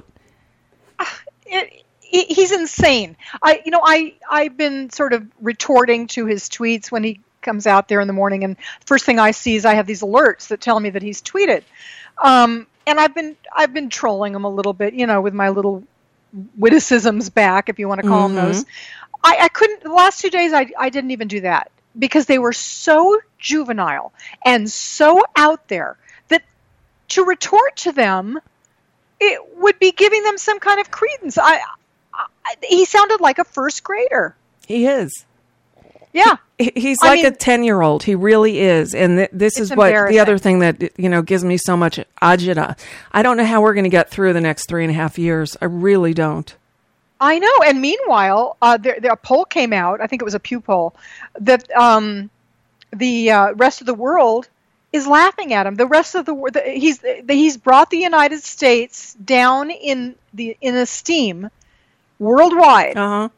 Speaker 2: It, he- he's insane. I, you know, I, I've been sort of retorting to his tweets when he comes out there in the morning, and first thing I see is I have these alerts that tell me that he's tweeted. Um, and I've been, I've been trolling him a little bit, you know, with my little witticisms back, if you want to call
Speaker 13: Mhm.
Speaker 2: them those. I, I couldn't, the last two days, I, I didn't even do that because they were so juvenile and so out there that to retort to them, it would be giving them some kind of credence. I, I he sounded like a first grader.
Speaker 13: He is.
Speaker 2: Yeah.
Speaker 13: He- He's
Speaker 2: I
Speaker 13: like a
Speaker 2: mean-
Speaker 13: ten-year-old. He really is. And th- this is
Speaker 2: It's
Speaker 13: what the other
Speaker 2: embarrassing.
Speaker 13: thing that, you know, gives me so much agita. I don't know how we're going to get through the next three and a half years. I really don't.
Speaker 2: I know. And meanwhile, uh, there, there, a poll came out, I think it was a Pew poll, that um, the uh, rest of the world is laughing at him. The rest of the world, he's he's brought the United States down in the in esteem worldwide.
Speaker 13: Uh-huh.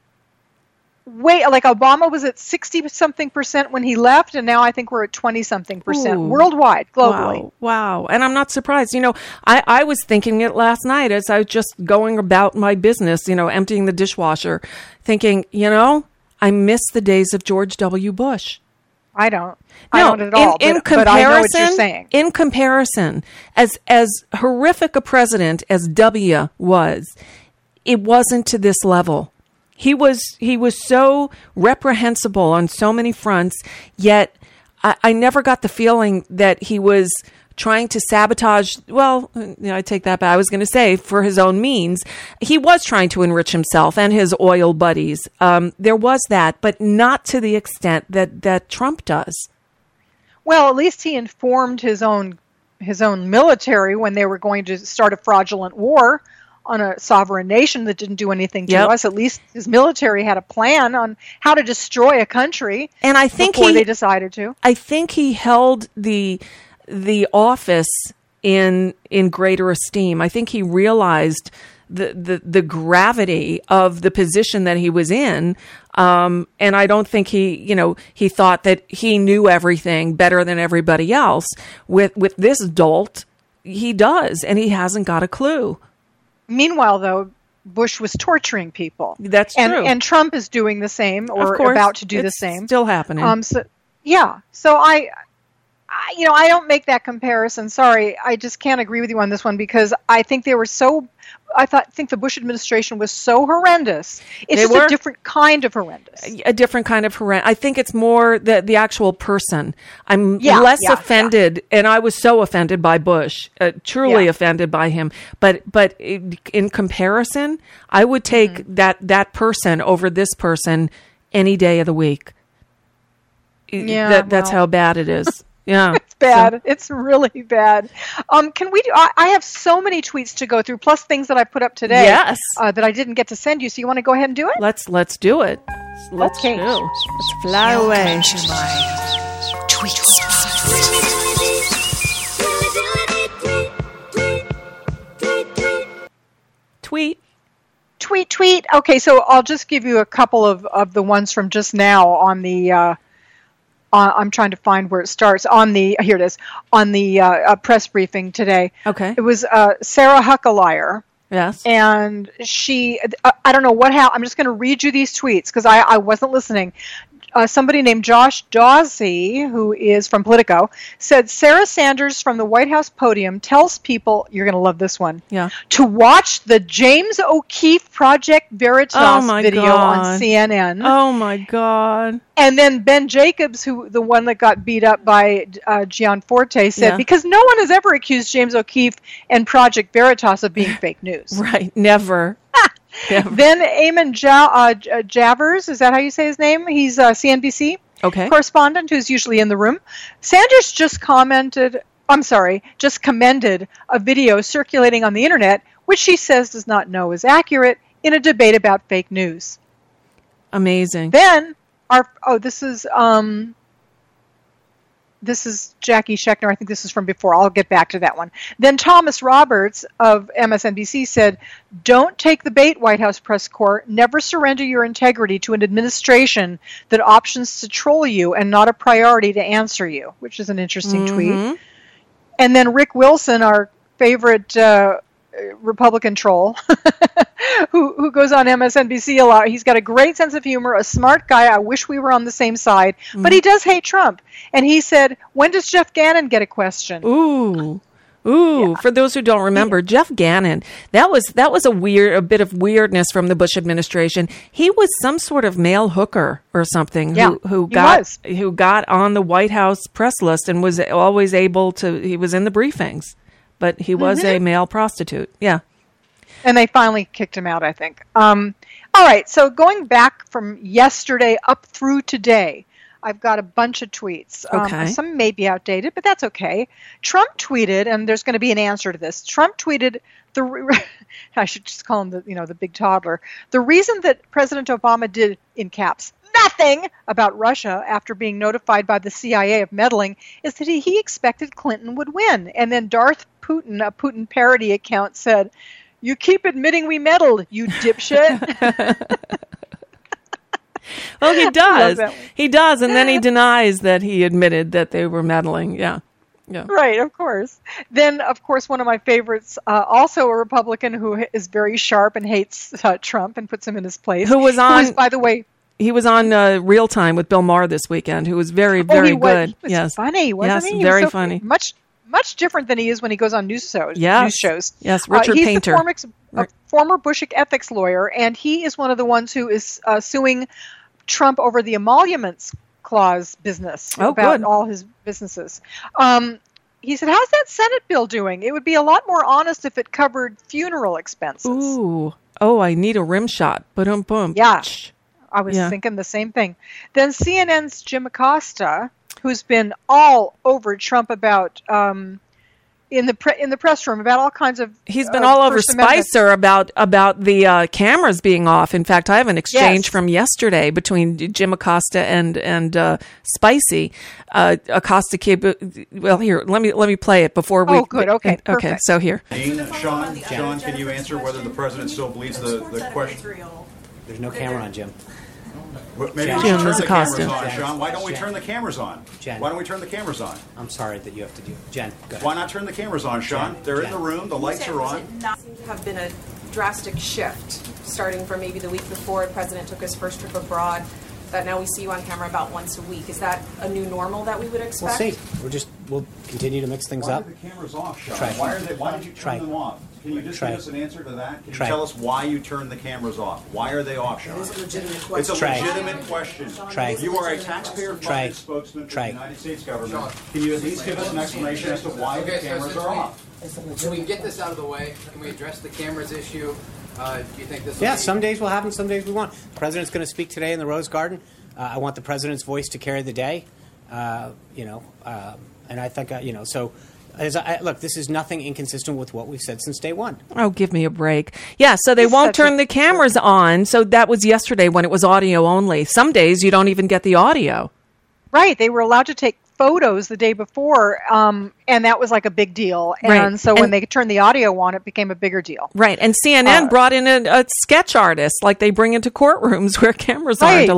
Speaker 2: Wait, like Obama was at sixty something percent when he left, and now I think we're at twenty something percent
Speaker 13: Ooh.
Speaker 2: worldwide, globally.
Speaker 13: Wow. Wow. And I'm not surprised. You know, I, I was thinking it last night as I was just going about my business, you know, emptying the dishwasher, thinking, you know, I miss the days of George W. Bush.
Speaker 2: I don't. I
Speaker 13: No,
Speaker 2: don't at all.
Speaker 13: in, in
Speaker 2: but,
Speaker 13: comparison,
Speaker 2: but I know what you're saying.
Speaker 13: in comparison, as as horrific a president as W was, it wasn't to this level. He was he was so reprehensible on so many fronts, yet I, I never got the feeling that he was trying to sabotage. Well, you know, I take that back. I was going to say for his own means, he was trying to enrich himself and his oil buddies. Um, there was that, but not to the extent that that Trump does.
Speaker 2: Well, at least he informed his own his own military when they were going to start a fraudulent war on a sovereign nation that didn't do anything to
Speaker 13: Yep.
Speaker 2: us. At least his military had a plan on how to destroy a country.
Speaker 13: And I think
Speaker 2: before
Speaker 13: he,
Speaker 2: they decided to.
Speaker 13: I think he held the the office in in greater esteem. I think he realized the the, the gravity of the position that he was in. Um, and I don't think he, you know, he thought that he knew everything better than everybody else. With with this dolt, he does, and he hasn't got a clue.
Speaker 2: Meanwhile, though, Bush was torturing people.
Speaker 13: That's
Speaker 2: and,
Speaker 13: true.
Speaker 2: And Trump is doing the same, or
Speaker 13: Of course,
Speaker 2: about to do the
Speaker 13: it's
Speaker 2: same.
Speaker 13: still happening.
Speaker 2: Um, so, yeah. So I, I, you know, I don't make that comparison. Sorry, I just can't agree with you on this one because I think they were so. I thought think the Bush administration was so horrendous. It's
Speaker 13: They
Speaker 2: just
Speaker 13: were?
Speaker 2: a different kind of horrendous.
Speaker 13: A different kind of horrendous. I think it's more the the actual person. I'm
Speaker 2: Yeah,
Speaker 13: less
Speaker 2: yeah,
Speaker 13: offended, and I was so offended by Bush, uh, truly
Speaker 2: Yeah.
Speaker 13: offended by him. But but in, in comparison, I would take
Speaker 2: Mm-hmm.
Speaker 13: that that person over this person any day of the week.
Speaker 2: Yeah,
Speaker 13: that, that's
Speaker 2: well.
Speaker 13: how bad it is. Yeah,
Speaker 2: It's bad. It's really bad. Um, can we do? I, I have so many tweets to go through, plus things that I put up today.
Speaker 13: Yes.
Speaker 2: Uh, that I didn't get to send you. So you want to go ahead and do it?
Speaker 13: Let's let's do it. Let's
Speaker 2: Okay.
Speaker 13: do. Let's fly away. Tweet.
Speaker 2: Tweet, tweet. Okay, so I'll just give you a couple of, of the ones from just now on the uh, Uh, I'm trying to find where it starts on the here it is on the uh, uh, press briefing today.
Speaker 13: Okay,
Speaker 2: it was uh, Sarah Huckabee.
Speaker 13: Yes,
Speaker 2: and she uh, I don't know what happened. I'm just going to read you these tweets because I, I wasn't listening. Uh, somebody named Josh Dawsey, who is from Politico, said Sarah Sanders from the White House podium tells people, you're going to love this one,
Speaker 13: yeah,
Speaker 2: to watch the James O'Keefe Project Veritas
Speaker 13: oh
Speaker 2: video
Speaker 13: God.
Speaker 2: on C N N.
Speaker 13: Oh my God.
Speaker 2: And then Ben Jacobs, who the one that got beat up by uh, Gianforte, said,
Speaker 13: yeah.
Speaker 2: because no one has ever accused James O'Keefe and Project Veritas of being fake news.
Speaker 13: Right, never.
Speaker 2: Never. Then Eamon ja- uh, Javers, is that how you say his name? He's a C N B C
Speaker 13: okay.
Speaker 2: correspondent who's usually in the room. Sanders just commented, I'm sorry, just commended a video circulating on the internet, which she says does not know is accurate, in a debate about fake news.
Speaker 13: Amazing.
Speaker 2: Then, our oh, this is um, this is Jackie Schechner. I think this is from before. I'll get back to that one. Then Thomas Roberts of M S N B C said, don't take the bait, White House press corps. Never surrender your integrity to an administration that options to troll you and not a priority to answer you, which is an interesting
Speaker 13: mm-hmm.
Speaker 2: tweet. And then Rick Wilson, our favorite uh, Republican troll, who who goes on M S N B C a lot. He's got a great sense of humor, a smart guy. I wish we were on the same side, mm-hmm. but he does hate Trump. And he said, when does Jeff Gannon get a question?
Speaker 13: Ooh. Ooh, yeah. For those who don't remember, yeah. Jeff Gannon, that was that was a weird, a bit of weirdness from the Bush administration. He was some sort of male hooker or something
Speaker 2: yeah,
Speaker 13: who, who
Speaker 2: he
Speaker 13: got
Speaker 2: was.
Speaker 13: who got on the White House press list and was always able to, he was in the briefings, but he was mm-hmm. a male prostitute. Yeah.
Speaker 2: And they finally kicked him out, I think. Um, all right, so going back from yesterday up through today, I've got a bunch of tweets.
Speaker 13: Okay.
Speaker 2: Um, some may be outdated, but that's okay. Trump tweeted, and there's going to be an answer to this. Trump tweeted the. Re- I should just call him the, you know, the big toddler. The reason that President Obama did, in caps, nothing about Russia after being notified by the C I A of meddling is that he, he expected Clinton would win. And then Darth Putin, a Putin parody account, said, "You keep admitting we meddled, you dipshit."
Speaker 13: Well, he does. He does, and then he denies that he admitted that they were meddling. Yeah. Yeah.
Speaker 2: Right, of course. Then, of course, one of my favorites, uh, also a Republican who is very sharp and hates uh, Trump and puts him in his place.
Speaker 13: Who was on,
Speaker 2: who is, by the way...
Speaker 13: He was on uh, Real Time with Bill Maher this weekend, who was very, very
Speaker 2: oh, he was,
Speaker 13: good.
Speaker 2: He was
Speaker 13: yes.
Speaker 2: funny, wasn't
Speaker 13: yes,
Speaker 2: he? he
Speaker 13: very
Speaker 2: was so
Speaker 13: funny.
Speaker 2: Much much different than he is when he goes on news shows.
Speaker 13: Yes.
Speaker 2: News shows.
Speaker 13: Yes, Richard
Speaker 2: uh, he's
Speaker 13: Painter.
Speaker 2: The former, a former Bush ethics lawyer, and he is one of the ones who is uh, suing Trump over the emoluments clause business
Speaker 13: oh,
Speaker 2: about
Speaker 13: good.
Speaker 2: all his businesses. Um, he said, how's that Senate bill doing? It would be a lot more honest if it covered funeral expenses.
Speaker 13: Ooh. Oh, I need a rim shot. Boom, boom.
Speaker 2: Yeah. I was
Speaker 13: yeah.
Speaker 2: thinking the same thing. Then C N N's Jim Acosta, who's been all over Trump about... Um, in the pre- in the press room about all kinds of
Speaker 13: he's been
Speaker 2: uh,
Speaker 13: all over
Speaker 2: First Amendment.
Speaker 13: Spicer about about the uh, cameras being off. In fact, I have an exchange
Speaker 2: yes.
Speaker 13: from yesterday between Jim Acosta and and uh, Spicy. Uh, Acosta keep well here. Let me let me play it before we.
Speaker 2: Oh, good. Okay.
Speaker 13: Uh, okay. So here.
Speaker 1: Sean, Sean, can you answer whether the president still believes the the question?
Speaker 3: There's no camera on Jim.
Speaker 1: Maybe
Speaker 3: Jen.
Speaker 1: we should
Speaker 13: Jim
Speaker 1: turn the
Speaker 13: Acosta.
Speaker 1: cameras on,
Speaker 3: Jen.
Speaker 1: Sean. Why don't we
Speaker 3: Jen.
Speaker 1: turn the cameras on?
Speaker 3: Jen.
Speaker 1: Why don't we turn the cameras on?
Speaker 3: I'm sorry that you have to do it. Jen, go ahead.
Speaker 1: Why not turn the cameras on, Sean?
Speaker 3: Jen.
Speaker 1: They're
Speaker 3: Jen.
Speaker 1: in the room. The lights are on.
Speaker 4: Have been a drastic shift, starting from maybe the week before the president took his first trip abroad, that now we see you on camera about once a week. Is that a new normal that we would expect?
Speaker 3: We'll see. We're just, we'll continue to mix things
Speaker 1: why
Speaker 3: up.
Speaker 1: Why are the cameras off, Sean?
Speaker 3: Try.
Speaker 1: Why, are they, why did you turn
Speaker 3: Try.
Speaker 1: them off? Can you just
Speaker 3: Try.
Speaker 1: give us an answer to that? Can
Speaker 3: Try.
Speaker 1: you tell us why you turned the cameras off? Why are they off, Sean?
Speaker 4: It's a legitimate question.
Speaker 1: It's a
Speaker 3: Try.
Speaker 1: legitimate question.
Speaker 3: Try.
Speaker 1: You are a taxpayer-funded spokesman for
Speaker 3: Try.
Speaker 1: the United States government. Can you at least give us an explanation as to why
Speaker 24: okay,
Speaker 1: the cameras
Speaker 24: so
Speaker 1: are off?
Speaker 24: So we can get this out of the way. Can we address the cameras issue? Uh, do you think this will
Speaker 3: Yeah,
Speaker 24: be-
Speaker 3: some days we'll have them, some days we won't. The president's going to speak today in the Rose Garden. Uh, I want the president's voice to carry the day. Uh, you know, uh, and I think, uh, you know, so... As I, look, this is nothing inconsistent with what we've said since day one.
Speaker 13: Oh, give me a break. Yeah, so they won't turn the cameras on. So that was yesterday when it was audio only. Some days you don't even get the audio.
Speaker 2: Right. They were allowed to take photos the day before, um, and that was like a big deal. And
Speaker 13: Right.
Speaker 2: so when
Speaker 13: And-
Speaker 2: they turned the audio on, it became a bigger deal.
Speaker 13: Right. And C N N
Speaker 2: Uh,
Speaker 13: brought in a, a sketch artist like they bring into courtrooms where cameras
Speaker 2: Right.
Speaker 13: aren't allowed.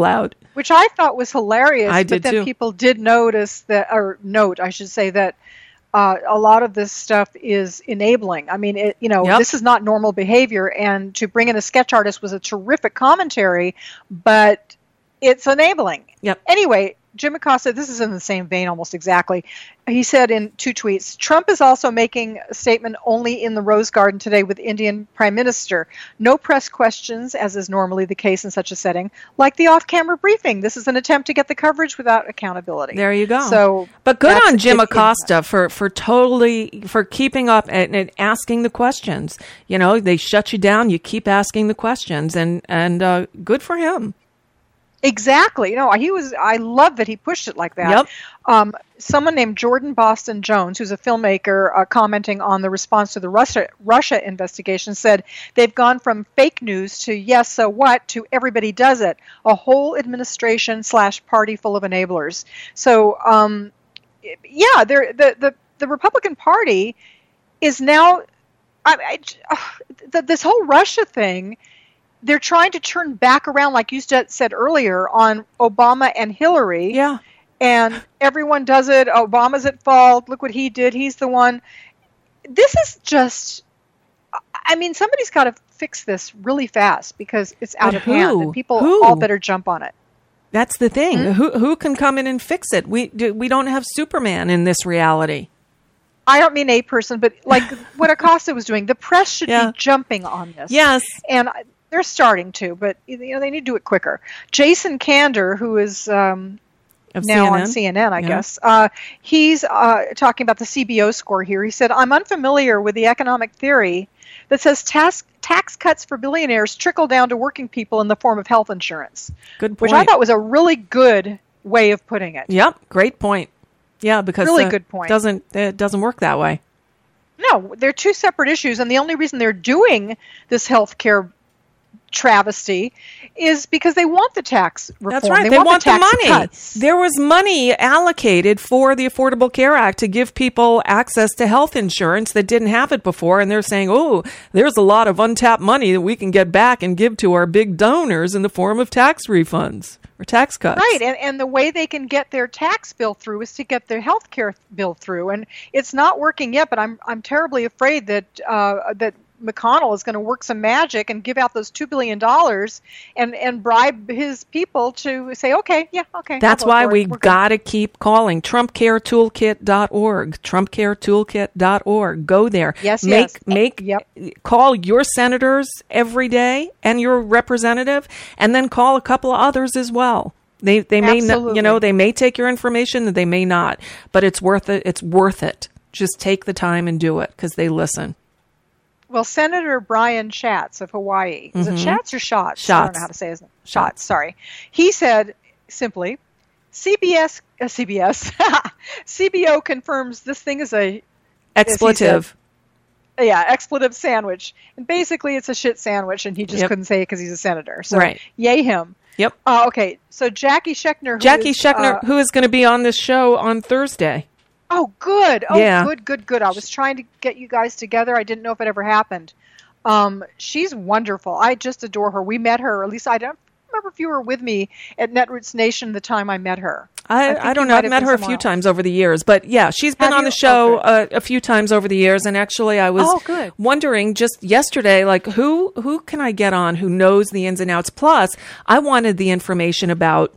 Speaker 2: which I thought was hilarious.
Speaker 13: I
Speaker 2: but
Speaker 13: did
Speaker 2: then
Speaker 13: too.
Speaker 2: people did notice that, or note, I should say, that uh, a lot of this stuff is enabling. I mean, it, you know,
Speaker 13: Yep.
Speaker 2: this is not normal behavior, and to bring in a sketch artist was a terrific commentary, but it's enabling.
Speaker 13: Yep.
Speaker 2: Anyway, Jim Acosta, this is in the same vein almost exactly. He said in two tweets, Trump is also making a statement only in the Rose Garden today with Indian Prime Minister. No press questions, as is normally the case in such a setting, like the off-camera briefing. This is an attempt to get the coverage without accountability.
Speaker 13: There you go.
Speaker 2: So,
Speaker 13: but good
Speaker 2: that's
Speaker 13: on
Speaker 2: a
Speaker 13: Jim
Speaker 2: big
Speaker 13: Acosta for, for totally, for keeping up and, and asking the questions. You know, they shut you down, you keep asking the questions, and, and uh, good for him.
Speaker 2: Exactly. You know, he was, I love that he pushed it like that.
Speaker 13: Yep.
Speaker 2: Um, someone named Jordan Boston Jones, who's a filmmaker, uh, commenting on the response to the Russia, Russia investigation, said they've gone from fake news to yes, so what, to everybody does it. A whole administration slash party full of enablers. So, um, yeah, they're, the, the, the Republican Party is now, I, I, uh, the, this whole Russia thing, they're trying to turn back around, like you said earlier, on Obama and Hillary.
Speaker 13: Yeah.
Speaker 2: And everyone does it. Obama's at fault. Look what he did. He's the one. This is just, I mean, somebody's got to fix this really fast because it's out
Speaker 13: But
Speaker 2: of hand.
Speaker 13: who?
Speaker 2: And people
Speaker 13: Who?
Speaker 2: all better jump on it.
Speaker 13: That's the thing.
Speaker 2: Hmm?
Speaker 13: Who who can come in and fix it? We do, we don't have Superman in this reality.
Speaker 2: I don't mean a person, but like what Acosta was doing. The press should
Speaker 13: Yeah.
Speaker 2: be jumping on this.
Speaker 13: Yes.
Speaker 2: And I- they're starting to, but you know they need to do it quicker. Jason Kander, who is um,
Speaker 13: Of
Speaker 2: now
Speaker 13: C N N?
Speaker 2: on C N N, I
Speaker 13: Yeah.
Speaker 2: guess, uh, he's uh, talking about the C B O score here. He said, I'm unfamiliar with the economic theory that says tax, tax cuts for billionaires trickle down to working people in the form of health insurance.
Speaker 13: Good
Speaker 2: Which I
Speaker 13: point.
Speaker 2: thought was a really good way of putting it.
Speaker 13: Yep, great point. Yeah, because
Speaker 2: Really
Speaker 13: uh,
Speaker 2: good point.
Speaker 13: Doesn't it doesn't work that way?
Speaker 2: No, they're two separate issues, and the only reason they're doing this health care travesty is because they want the tax reform.
Speaker 13: That's right. They,
Speaker 2: want,
Speaker 13: want
Speaker 2: the,
Speaker 13: the,
Speaker 2: tax
Speaker 13: money.
Speaker 2: cuts.
Speaker 13: There was money allocated for the Affordable Care Act to give people access to health insurance that didn't have it before. And they're saying, oh, there's a lot of untapped money that we can get back and give to our big donors in the form of tax refunds or tax cuts.
Speaker 2: Right, and, and the way they can get their tax bill through is to get their health care bill through. And it's not working yet, but I'm I'm terribly afraid that uh, that McConnell is going to work some magic and give out those two billion dollars and, and bribe his people to say, okay, yeah, okay.
Speaker 13: That's
Speaker 2: I'll vote
Speaker 13: why
Speaker 2: for it.
Speaker 13: we've
Speaker 2: We're good.
Speaker 13: got to keep calling. Trump Care Toolkit dot org. Trump Care Toolkit dot org. Go there.
Speaker 2: Yes,
Speaker 13: make,
Speaker 2: yes.
Speaker 13: Make, call your senators every day and your representative, and then call a couple of others as well. They they may not, you know, they may take your information and they may not, but it's worth it. It's worth it. Just take the time and do it because they listen.
Speaker 2: Well, Senator Brian Schatz of Hawaii, is
Speaker 13: Mhm.
Speaker 2: it Schatz or Schatz? I
Speaker 13: Schatz.
Speaker 2: don't know how to say his name. Schatz, sorry. He said simply, C B S, uh, C B S, C B O confirms this thing is a
Speaker 13: Expletive.
Speaker 2: as he said, yeah, expletive sandwich. And basically it's a shit sandwich, and he just
Speaker 13: Yep.
Speaker 2: couldn't say it because he's a senator. So
Speaker 13: Right.
Speaker 2: yay him.
Speaker 13: Yep.
Speaker 2: Uh, okay, so Jackie Schechner. Who
Speaker 13: Jackie
Speaker 2: is,
Speaker 13: Schechner,
Speaker 2: uh,
Speaker 13: who is going to be on this show on Thursday.
Speaker 2: Oh, good. Oh,
Speaker 13: Yeah.
Speaker 2: good, good, good. I was trying to get you guys together. I didn't know if it ever happened. Um, she's wonderful. I just adore her. We met her, or at least I don't remember if you were with me at Netroots Nation the time I met her.
Speaker 13: I,
Speaker 2: think
Speaker 13: I don't
Speaker 2: you
Speaker 13: know.
Speaker 2: might
Speaker 13: I've
Speaker 2: have
Speaker 13: met
Speaker 2: been
Speaker 13: her a
Speaker 2: somewhere
Speaker 13: few
Speaker 2: else.
Speaker 13: times over the years, but yeah, she's been
Speaker 2: Have
Speaker 13: on
Speaker 2: you?
Speaker 13: the show
Speaker 2: Oh,
Speaker 13: uh, a few times over the years. And actually, I was
Speaker 2: Oh, good.
Speaker 13: wondering just yesterday, like who who can I get on who knows the ins and outs? Plus, I wanted the information about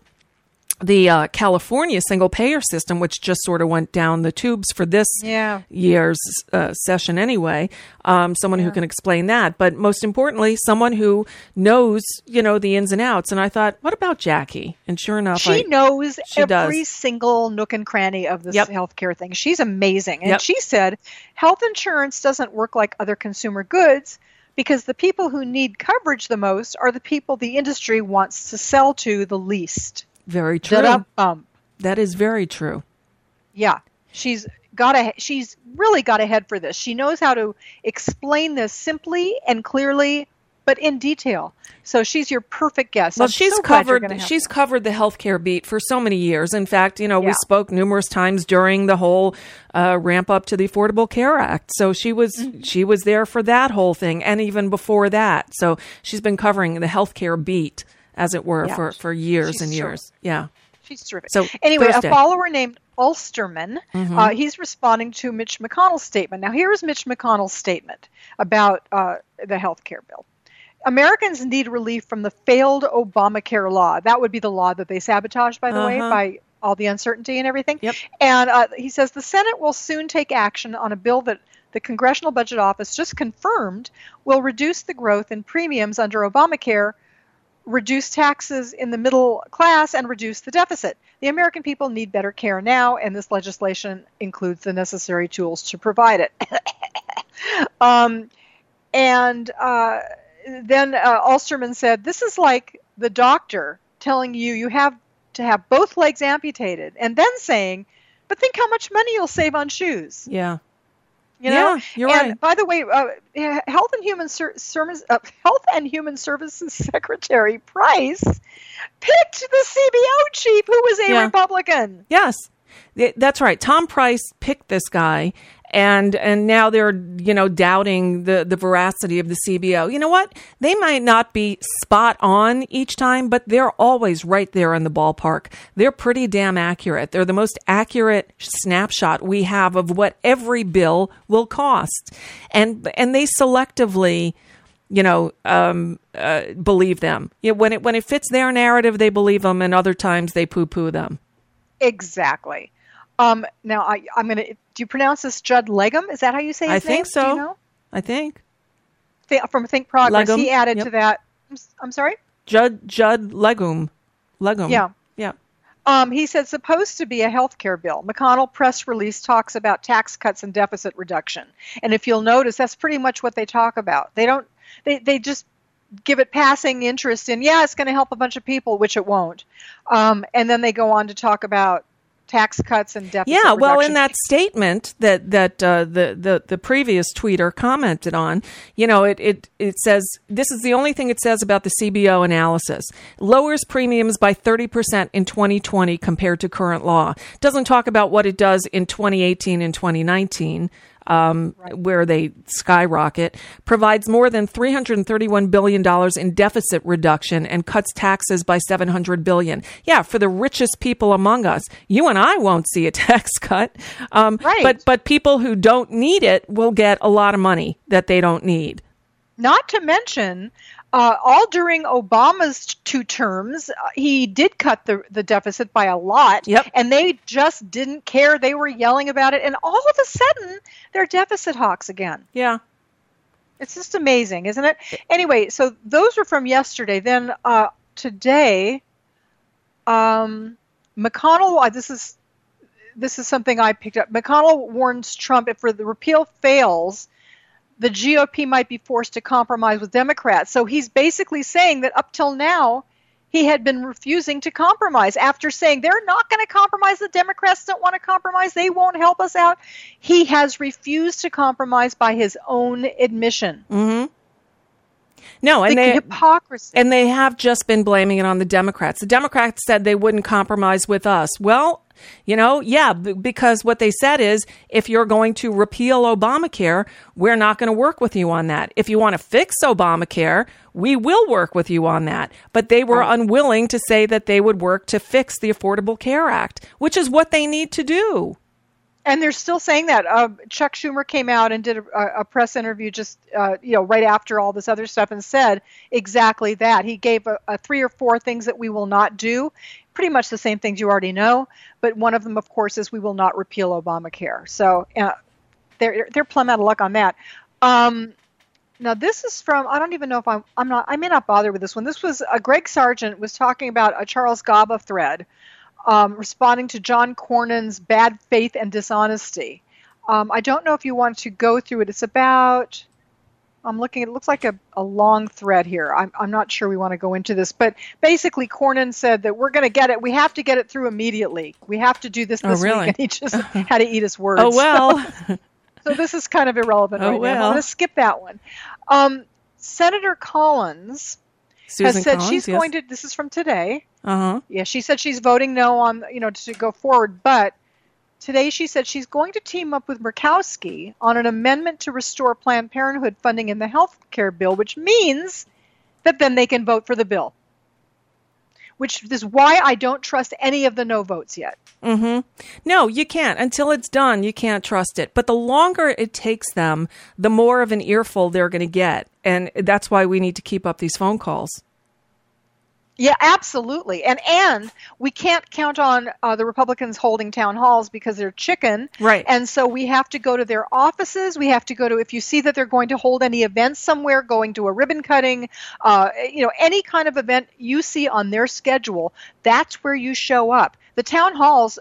Speaker 13: the uh, California single payer system, which just sort of went down the tubes for this
Speaker 2: Yeah.
Speaker 13: year's uh, session anyway. Um, someone who can explain that, but most importantly, someone who knows, you know, the ins and outs. And I thought, what about Jackie? And sure enough,
Speaker 2: She
Speaker 13: I,
Speaker 2: knows
Speaker 13: she
Speaker 2: every
Speaker 13: does.
Speaker 2: single nook and cranny of this
Speaker 13: Yep.
Speaker 2: healthcare thing. She's amazing. And
Speaker 13: Yep.
Speaker 2: she said health insurance doesn't work like other consumer goods because the people who need coverage the most are the people the industry wants to sell to the least.
Speaker 13: Very true.
Speaker 2: Da-dum-bum.
Speaker 13: That is very true.
Speaker 2: Yeah, she's got a she's really got a head for this. She knows how to explain this simply and clearly, but in detail. So she's your perfect guest.
Speaker 13: Well,
Speaker 2: I'm
Speaker 13: she's
Speaker 2: so glad you're
Speaker 13: covered.
Speaker 2: gonna have
Speaker 13: She's covered the healthcare beat for so many years. In fact, you know, we
Speaker 2: Yeah.
Speaker 13: spoke numerous times during the whole uh, ramp up to the Affordable Care Act. So she was
Speaker 2: Mm-hmm.
Speaker 13: she was there for that whole thing, and even before that. So she's been covering the healthcare beat as it were,
Speaker 2: Yeah.
Speaker 13: for, for years
Speaker 2: She's
Speaker 13: and
Speaker 2: terrific.
Speaker 13: years. Yeah.
Speaker 2: She's terrific.
Speaker 13: So
Speaker 2: anyway,
Speaker 13: Thursday.
Speaker 2: a follower named Ulsterman,
Speaker 13: Mhm.
Speaker 2: uh, he's responding to Mitch McConnell's statement. Now, here is Mitch McConnell's statement about uh, the health care bill. Americans need relief from the failed Obamacare law. That would be the law that they sabotaged, by the way,
Speaker 13: Uh-huh.
Speaker 2: by all the uncertainty and everything.
Speaker 13: Yep.
Speaker 2: And uh, he says the Senate will soon take action on a bill that the Congressional Budget Office just confirmed will reduce the growth in premiums under Obamacare, reduce taxes in the middle class, and reduce the deficit. The American people need better care now, and this legislation includes the necessary tools to provide it. um, and uh, then uh, Ulsterman said, this is like the doctor telling you you have to have both legs amputated, and then saying, but think how much money you'll save on shoes.
Speaker 13: Yeah.
Speaker 2: You know?
Speaker 13: Yeah, you're
Speaker 2: and
Speaker 13: right.
Speaker 2: by the way, uh, yeah, Health and Human Ser- Service, uh, Health and Human Services Secretary Price picked the C B O chief, who was a
Speaker 13: Yeah.
Speaker 2: Republican.
Speaker 13: Yes, Th- that's right. Tom Price picked this guy, and and now they're you know doubting the the veracity of the C B O. You know what? They might not be spot on each time, but they're always right there in the ballpark. They're pretty damn accurate. They're the most accurate snapshot we have of what every bill will cost, and and they selectively, you know, um, uh, believe them. You know, when it when it fits their narrative, they believe them, and other times they poo-poo them.
Speaker 2: Exactly. Um, now, I, I'm going to, do you pronounce this Judd Legum? Is that how you say his
Speaker 13: I think
Speaker 2: name?
Speaker 13: so.
Speaker 2: Do you know?
Speaker 13: I think.
Speaker 2: Th- From Think Progress.
Speaker 13: Legum,
Speaker 2: He added
Speaker 13: yep.
Speaker 2: to that. I'm, s- I'm sorry?
Speaker 13: Judd Judd Legum. Legum.
Speaker 2: Yeah.
Speaker 13: Yeah.
Speaker 2: Um, he said supposed to be a health care bill. McConnell press release talks about tax cuts and deficit reduction. And if you'll notice, that's pretty much what they talk about. They don't, they, they just give it passing interest in, yeah, it's going to help a bunch of people, which it won't. Um, and then they go on to talk about tax cuts and deficit
Speaker 13: Yeah, well,
Speaker 2: reduction.
Speaker 13: in that statement that that uh, the, the the previous tweeter commented on, you know, it, it it says this is the only thing it says about the C B O analysis. Lowers premiums by thirty percent in twenty twenty compared to current law. Doesn't talk about what it does in twenty eighteen and twenty nineteen. Um, where they skyrocket, provides more than three hundred thirty-one billion dollars in deficit reduction and cuts taxes by seven hundred billion dollars. Yeah, for the richest people among us. You and I won't see a tax cut. Um,
Speaker 2: Right.
Speaker 13: But, but people who don't need it will get a lot of money that they don't need.
Speaker 2: Not to mention, uh, all during Obama's t- two terms, uh, he did cut the, the deficit by a lot.
Speaker 13: Yep.
Speaker 2: And they just didn't care. They were yelling about it. And all of a sudden, they're deficit hawks again.
Speaker 13: Yeah.
Speaker 2: It's just amazing, isn't it? Anyway, so those were from yesterday. Then uh, today, um, McConnell, uh, this is this is something I picked up. McConnell warns Trump if the repeal fails, the G O P might be forced to compromise with Democrats. So he's basically saying that up till now, he had been refusing to compromise after saying they're not going to compromise. The Democrats don't want to compromise. They won't help us out. He has refused to compromise by his own admission.
Speaker 13: Mm-hmm. No, and
Speaker 2: The
Speaker 13: they
Speaker 2: hypocrisy.
Speaker 13: and they have just been blaming it on the Democrats. The Democrats said they wouldn't compromise with us. Well, you know, yeah, b- because what they said is if you're going to repeal Obamacare, we're not going to work with you on that. If you want to fix Obamacare, we will work with you on that. But they were unwilling to say that they would work to fix the Affordable Care Act, which is what they need to do.
Speaker 2: And they're still saying that. Uh, Chuck Schumer came out and did a, a press interview just, uh, you know, right after all this other stuff and said exactly that. He gave a, a three or four things that we will not do, pretty much the same things you already know. But one of them, of course, is we will not repeal Obamacare. So uh, they're they're plumb out of luck on that. Um, now this is from, I don't even know if I'm, I'm not, I may not bother with this one. This was uh, Greg Sargent was talking about a Charles Gaba thread. Um, responding to John Cornyn's bad faith and dishonesty. Um, I don't know if you want to go through it. It's about, I'm looking, it looks like a, a long thread here. I'm, I'm not sure we want to go into this, but basically Cornyn said that we're going to get it. We have to get it through immediately. We have to do this
Speaker 13: Oh,
Speaker 2: this
Speaker 13: really?
Speaker 2: week. And he just had to eat his words.
Speaker 13: Oh, well.
Speaker 2: So this is kind of irrelevant
Speaker 13: Oh,
Speaker 2: right now.
Speaker 13: well.
Speaker 2: I'm going to skip that one. Um, Senator Collins
Speaker 13: Susan
Speaker 2: has said
Speaker 13: Collins,
Speaker 2: she's
Speaker 13: yes.
Speaker 2: going to, this is from today.
Speaker 13: Uh-huh.
Speaker 2: Yeah, she said she's voting no on, you know, to go forward. But today she said she's going to team up with Murkowski on an amendment to restore Planned Parenthood funding in the health care bill, which means that then they can vote for the bill. which is why I don't trust any of the no votes yet.
Speaker 13: Mm-hmm. No, you can't. Until it's done, you can't trust it. But the longer it takes them, the more of an earful they're going to get. And that's why we need to keep up these phone calls.
Speaker 2: Yeah, absolutely. And and we can't count on uh, the Republicans holding town halls because they're chicken.
Speaker 13: Right.
Speaker 2: And so we have to go to their offices. We have to go to, if you see that they're going to hold any events somewhere, going to a ribbon cutting, uh, you know, any kind of event you see on their schedule, that's where you show up. The town halls,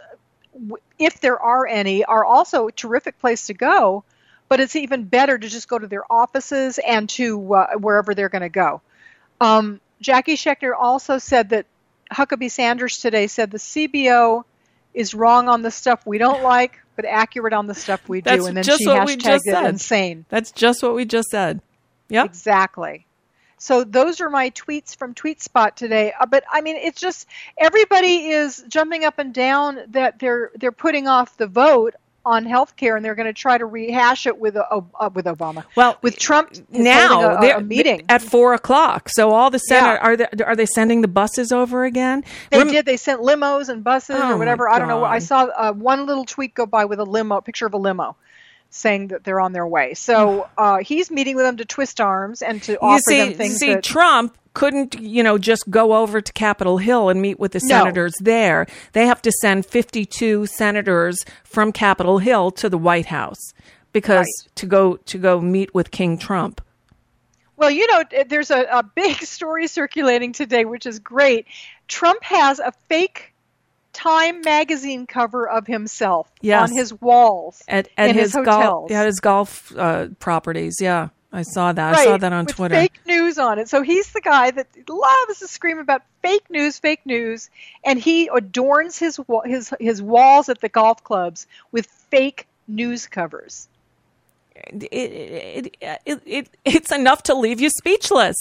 Speaker 2: if there are any, are also a terrific place to go, but it's even better to just go to their offices and to uh, wherever they're going to go. Um, Jackie Schechter also said that Huckabee Sanders today said the C B O is wrong on the stuff we don't like, but accurate on the stuff we do.
Speaker 13: That's
Speaker 2: and then
Speaker 13: just
Speaker 2: she
Speaker 13: what we just
Speaker 2: hashtagged it
Speaker 13: said.
Speaker 2: insane.
Speaker 13: That's just what we just said. Yep.
Speaker 2: Exactly. So those are my tweets from TweetSpot today. Uh, but I mean, it's just everybody is jumping up and down that they're they're putting off the vote on healthcare, and they're going to try to rehash it with uh, uh, with Obama.
Speaker 13: Well,
Speaker 2: with Trump
Speaker 13: now
Speaker 2: a, a,
Speaker 13: they're-
Speaker 2: a meeting
Speaker 13: at four o'clock. So all the Senate
Speaker 2: Yeah.
Speaker 13: are they, are they sending the buses over again?
Speaker 2: They
Speaker 13: Rem-
Speaker 2: did. They sent limos and buses
Speaker 13: Oh,
Speaker 2: or whatever.
Speaker 13: my
Speaker 2: I don't know. I
Speaker 13: God.
Speaker 2: saw uh, one little tweet go by with a limo, picture of a limo, saying that they're on their way. So uh, he's meeting with them to twist arms and to
Speaker 13: You
Speaker 2: offer
Speaker 13: see,
Speaker 2: them things.
Speaker 13: see
Speaker 2: that,
Speaker 13: Trump couldn't, you know, just go over to Capitol Hill and meet with the
Speaker 2: No.
Speaker 13: senators there. They have to send fifty-two senators from Capitol Hill to the White House because
Speaker 2: Right.
Speaker 13: to go to go meet with King Trump.
Speaker 2: Well, you know, there's a, a big story circulating today, which is great. Trump has a fake Time magazine cover of himself
Speaker 13: Yes.
Speaker 2: on his walls
Speaker 13: At, at
Speaker 2: in
Speaker 13: his,
Speaker 2: his
Speaker 13: golf,
Speaker 2: hotels.
Speaker 13: at his golf uh, properties. Yeah, I saw that. I
Speaker 2: Right,
Speaker 13: saw that on
Speaker 2: with
Speaker 13: Twitter.
Speaker 2: fake news on it. So he's the guy that loves to scream about fake news, fake news, and he adorns his wa- his his walls at the golf clubs with fake news covers.
Speaker 13: It, it, it, it, it's enough to leave you speechless.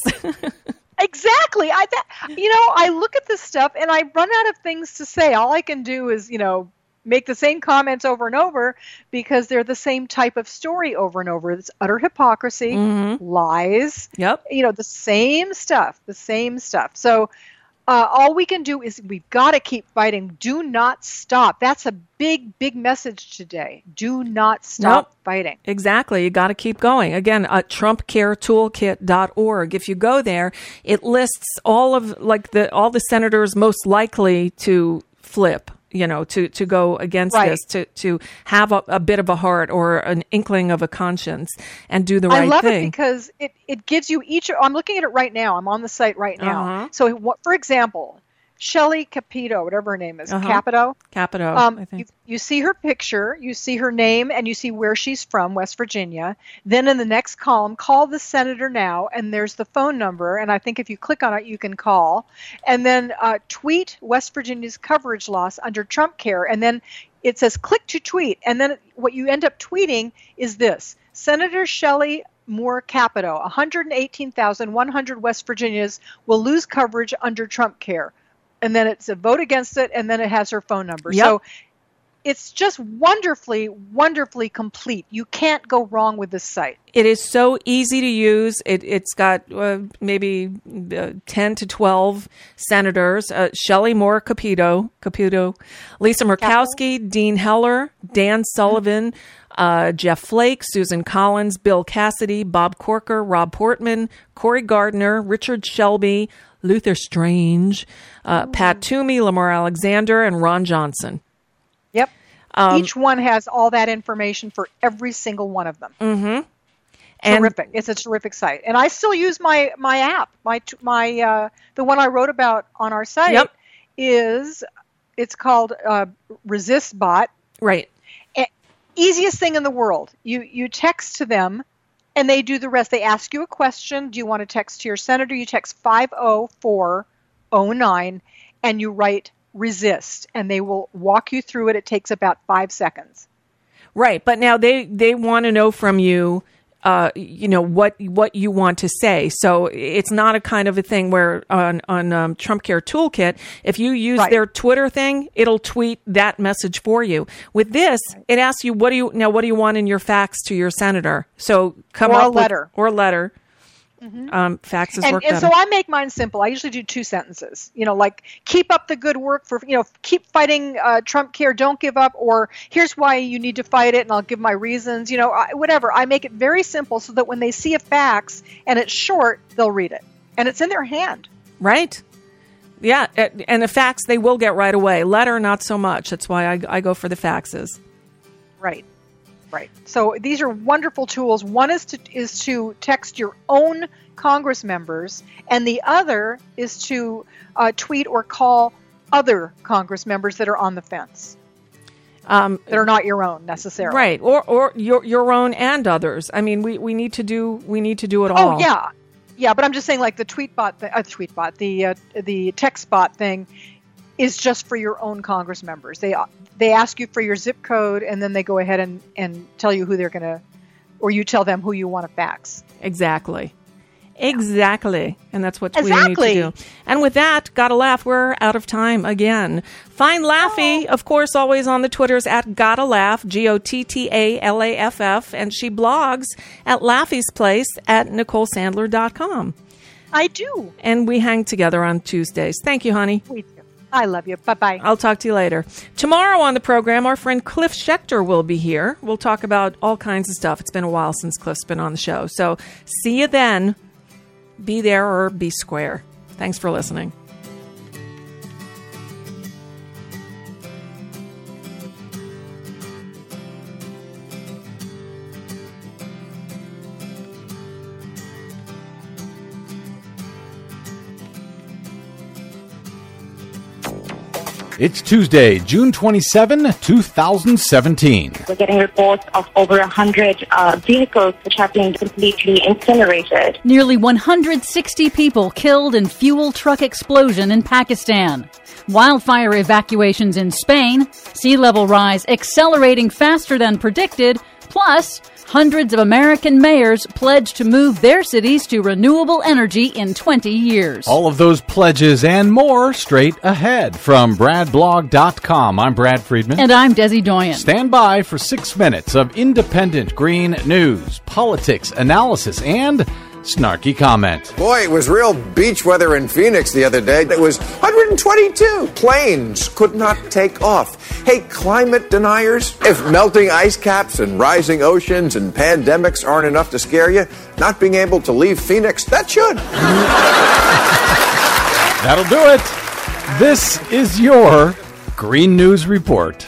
Speaker 2: Exactly. I that, you know, I look at this stuff and I run out of things to say. All I can do is, you know, make the same comments over and over because they're the same type of story over and over. It's utter hypocrisy,
Speaker 13: Mm-hmm.
Speaker 2: lies.
Speaker 13: Yep.
Speaker 2: You know, the same stuff, the same stuff. So uh, all we can do is we've got to keep fighting. Do not stop. That's a big, big message today. Do not stop
Speaker 13: Nope.
Speaker 2: fighting.
Speaker 13: Exactly. You got to keep going. Again, uh, trump care toolkit dot org. If you go there, it lists all of like the all the senators most likely to flip, you know, to, to go against
Speaker 2: Right.
Speaker 13: this, to, to have a, a bit of a heart or an inkling of a conscience and do the right
Speaker 2: I love
Speaker 13: thing.
Speaker 2: it because it, it gives you each. I'm looking at it right now. I'm on the site right now.
Speaker 13: Uh-huh.
Speaker 2: So, what, for example, Shelley Capito, whatever her name is,
Speaker 13: Uh-huh.
Speaker 2: Capito.
Speaker 13: Capito,
Speaker 2: Um,
Speaker 13: I think.
Speaker 2: you, you see her picture, you see her name, and you see where she's from, West Virginia. Then in the next column, call the senator now, and there's the phone number. And I think if you click on it, you can call. And then uh, tweet West Virginia's coverage loss under Trump Care. And then it says click to tweet. And then what you end up tweeting is this: Senator Shelley Moore Capito, one hundred eighteen thousand one hundred West Virginians will lose coverage under Trump Care. And then it's a vote against it, and then it has her phone number.
Speaker 13: Yep.
Speaker 2: So it's just wonderfully, wonderfully complete. You can't go wrong with this site.
Speaker 13: It is so easy to use. It, it's got uh, maybe uh, ten to twelve senators. Uh, Shelley Moore Capito, Capito, Lisa Murkowski, Dean Heller, Dan Sullivan, uh, Jeff Flake, Susan Collins, Bill Cassidy, Bob Corker, Rob Portman, Cory Gardner, Richard Shelby, Luther Strange, uh, Pat Toomey, Lamar Alexander, and Ron Johnson.
Speaker 2: Yep.
Speaker 13: Um,
Speaker 2: Each one has all that information for every single one of them.
Speaker 13: Mm-hmm. And
Speaker 2: Terrific. It's a terrific site. And I still use my, my app. My t- my uh, the one I wrote about on our site
Speaker 13: Yep.
Speaker 2: is it's called uh, ResistBot.
Speaker 13: Right.
Speaker 2: E- easiest thing in the world. You you text to them and they do the rest. They ask you a question. Do you want to text to your senator? You text five oh four oh nine and you write resist, and they will walk you through it. It takes about five seconds.
Speaker 13: Right, but now they, they want to know from you, uh, you know, what what you want to say. So it's not a kind of a thing where on on um, Trump Care Toolkit, if you use
Speaker 2: Right.
Speaker 13: their Twitter thing, it'll tweet that message for you. With this, it asks you, what do you now? What do you want in your fax to your senator? So come
Speaker 2: Or a
Speaker 13: up with-
Speaker 2: letter.
Speaker 13: or a letter.
Speaker 2: Mm-hmm.
Speaker 13: Um, faxes
Speaker 2: and,
Speaker 13: work
Speaker 2: and
Speaker 13: better.
Speaker 2: so I make mine simple. I usually do two sentences. You know, like keep up the good work for, you know, keep fighting uh, Trump care, don't give up, or here's why you need to fight it, and I'll give my reasons. You know, I, whatever. I make it very simple so that when they see a fax and it's short, they'll read it, and it's in their hand.
Speaker 13: Right. Yeah, and the fax they will get right away. Letter, not so much. That's why I, I go for the faxes.
Speaker 2: Right. Right. So these are wonderful tools. One is to is to text your own Congress members, and the other is to uh, tweet or call other Congress members that are on the fence.
Speaker 13: Um,
Speaker 2: that are not your own necessarily.
Speaker 13: Right. Or or your your own and others. I mean, we, we need to do we need to do it all.
Speaker 2: Oh yeah. Yeah, but I'm just saying, like the tweet bot, the uh, tweet bot, the uh, the text bot thing is just for your own Congress members. They they ask you for your zip code, and then they go ahead and, and tell you who they're going to, or you tell them who you want to fax.
Speaker 13: Exactly. Exactly. And that's what
Speaker 2: exactly.
Speaker 13: we need to do. And with that, gotta laugh, we're out of time again. Find Laffy, of course, always on the Twitters at Gotta Laugh, G O T T A L A F F, and she blogs at Laffy's Place at Nicole Sandler dot com.
Speaker 2: I do.
Speaker 13: And we hang together on Tuesdays. Thank you, honey.
Speaker 2: We do. I love you. Bye-bye.
Speaker 13: I'll talk to you later. Tomorrow on the program, our friend Cliff Schechter will be here. We'll talk about all kinds of stuff. It's been a while since Cliff's been on the show. So see you then. Be there or be square. Thanks for listening.
Speaker 7: It's Tuesday, June twenty-seventh, twenty seventeen.
Speaker 8: We're getting reports of over one hundred uh, vehicles which have been completely incinerated.
Speaker 9: Nearly one hundred sixty people killed in fuel truck explosion in Pakistan. Wildfire evacuations in Spain. Sea level rise accelerating faster than predicted. Plus, hundreds of American mayors pledge to move their cities to renewable energy in twenty years.
Speaker 7: All of those pledges and more straight ahead from brad blog dot com. I'm Brad Friedman.
Speaker 9: And I'm Desi Doyen.
Speaker 7: Stand by for six minutes of independent green news, politics, analysis, and snarky comment.
Speaker 10: Boy, it was real beach weather in Phoenix the other day. It was one hundred twenty-two. Planes could not take off. Hey, climate deniers, if melting ice caps and rising oceans and pandemics aren't enough to scare you, not being able to leave Phoenix, that should.
Speaker 7: That'll do it. This is your Green News Report.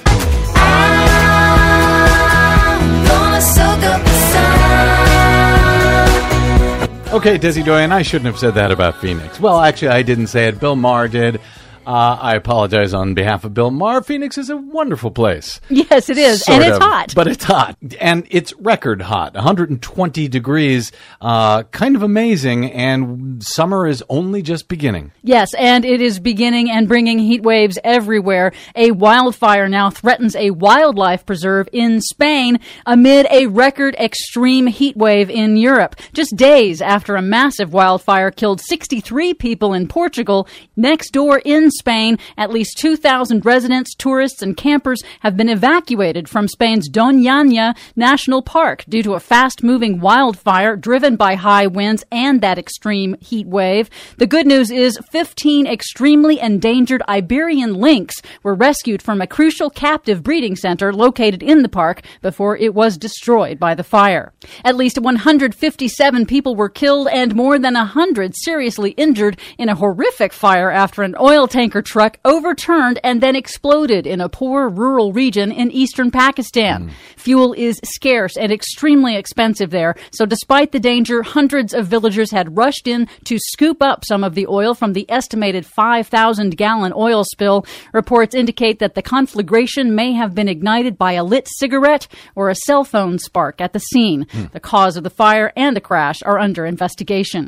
Speaker 7: Okay, Desi Doyen, I shouldn't have said that about Phoenix. Well, actually, I didn't say it. Bill Maher did. Uh, I apologize on behalf of Bill Maher. Phoenix is a wonderful place.
Speaker 9: Yes, it is.
Speaker 7: Sort
Speaker 9: and it's
Speaker 7: of,
Speaker 9: hot.
Speaker 7: But it's hot. And it's record hot. one hundred twenty degrees. Uh, kind of amazing. And summer is only just beginning.
Speaker 9: Yes, and it is beginning and bringing heat waves everywhere. A wildfire now threatens a wildlife preserve in Spain amid a record extreme heat wave in Europe. Just days after a massive wildfire killed sixty-three people in Portugal, next door in Spain, at least two thousand residents, tourists, and campers have been evacuated from Spain's Doñana National Park due to a fast-moving wildfire driven by high winds and that extreme heat wave. The good news is fifteen extremely endangered Iberian lynx were rescued from a crucial captive breeding center located in the park before it was destroyed by the fire. At least one hundred fifty-seven people were killed and more than one hundred seriously injured in a horrific fire after an oil tanker truck overturned and then exploded in a poor rural region in eastern Pakistan. Mm. Fuel is scarce and extremely expensive there, so despite the danger, hundreds of villagers had rushed in to scoop up some of the oil from the estimated five thousand gallon oil spill. Reports indicate that the conflagration may have been ignited by a lit cigarette or a cell phone spark at the scene. Mm. The cause of the fire and the crash are under investigation.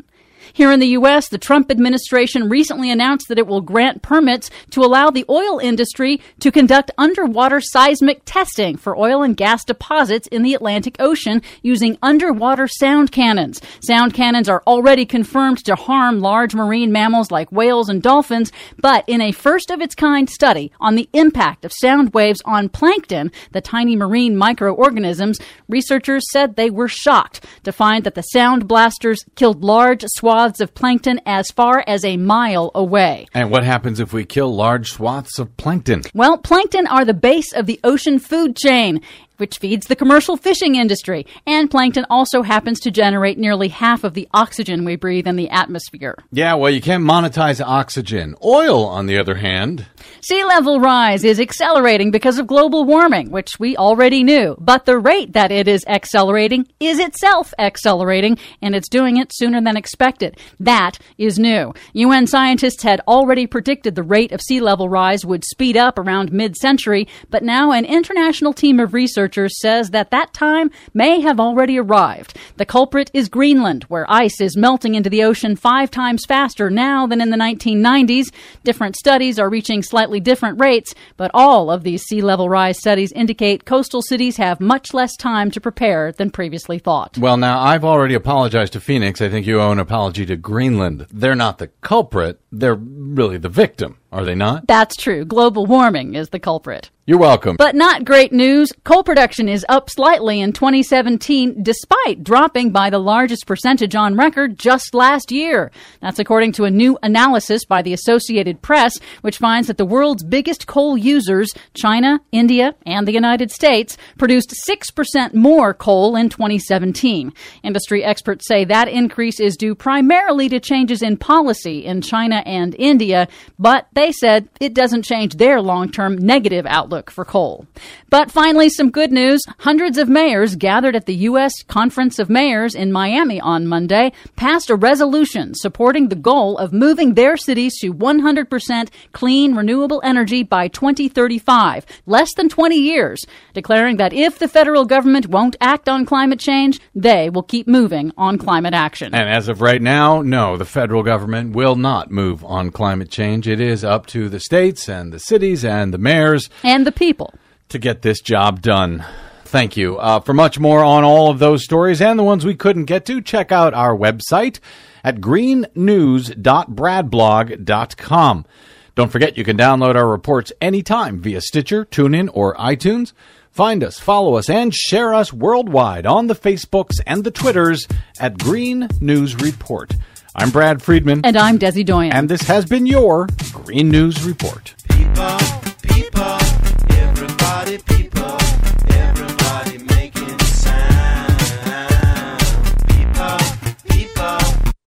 Speaker 9: Here in the U S, the Trump administration recently announced that it will grant permits to allow the oil industry to conduct underwater seismic testing for oil and gas deposits in the Atlantic Ocean using underwater sound cannons. Sound cannons are already confirmed to harm large marine mammals like whales and dolphins, but in a first-of-its-kind study on the impact of sound waves on plankton, the tiny marine microorganisms, researchers said they were shocked to find that the sound blasters killed large swaths of plankton as far as a mile away.
Speaker 7: And what happens if we kill large swaths of plankton?
Speaker 9: Well, plankton are the base of the ocean food chain, which feeds the commercial fishing industry. And plankton also happens to generate nearly half of the oxygen we breathe in the atmosphere.
Speaker 7: Yeah, well, you can't monetize oxygen. Oil, on the other hand.
Speaker 9: Sea level rise is accelerating because of global warming, which we already knew. But the rate that it is accelerating is itself accelerating, and it's doing it sooner than expected. That is new. U N scientists had already predicted the rate of sea level rise would speed up around mid-century, but now an international team of researchers says that that time may have already arrived. The culprit is Greenland, where ice is melting into the ocean five times faster now than in the nineteen nineties. Different studies are reaching slightly different rates, but all of these sea level rise studies indicate coastal cities have much less time to prepare than previously thought.
Speaker 7: Well, now, I've already apologized to Phoenix. I think you owe an apology to Greenland. They're not the culprit. They're really the victim, are they not?
Speaker 9: That's true. Global warming is the culprit.
Speaker 7: You're welcome.
Speaker 9: But not great news. Coal production is up slightly in twenty seventeen, despite dropping by the largest percentage on record just last year. That's according to a new analysis by the Associated Press, which finds that the world's biggest coal users, China, India, and the United States, produced six percent more coal in twenty seventeen. Industry experts say that increase is due primarily to changes in policy in China and India, but they said it doesn't change their long-term negative outlook for coal. But finally, some good news. Hundreds of mayors gathered at the U S Conference of Mayors in Miami on Monday passed a resolution supporting the goal of moving their cities to one hundred percent clean, renewable energy by twenty thirty-five, less than twenty years, declaring that if the federal government won't act on climate change, they will keep moving on climate action.
Speaker 7: And as of right now, no, the federal government will not move on climate change. It is up to the states and the cities and the mayors
Speaker 9: and the people
Speaker 7: to get this job done. Thank you. Uh, for much more on all of those stories and the ones we couldn't get to, check out our website at green news dot brad blog dot com. Don't forget you can download our reports anytime via Stitcher, TuneIn, or iTunes. Find us, follow us, and share us worldwide on the Facebooks and the Twitters at Green News Report. I'm Brad Friedman.
Speaker 9: And I'm Desi Doyen.
Speaker 7: And this has been your Green News Report.
Speaker 5: People.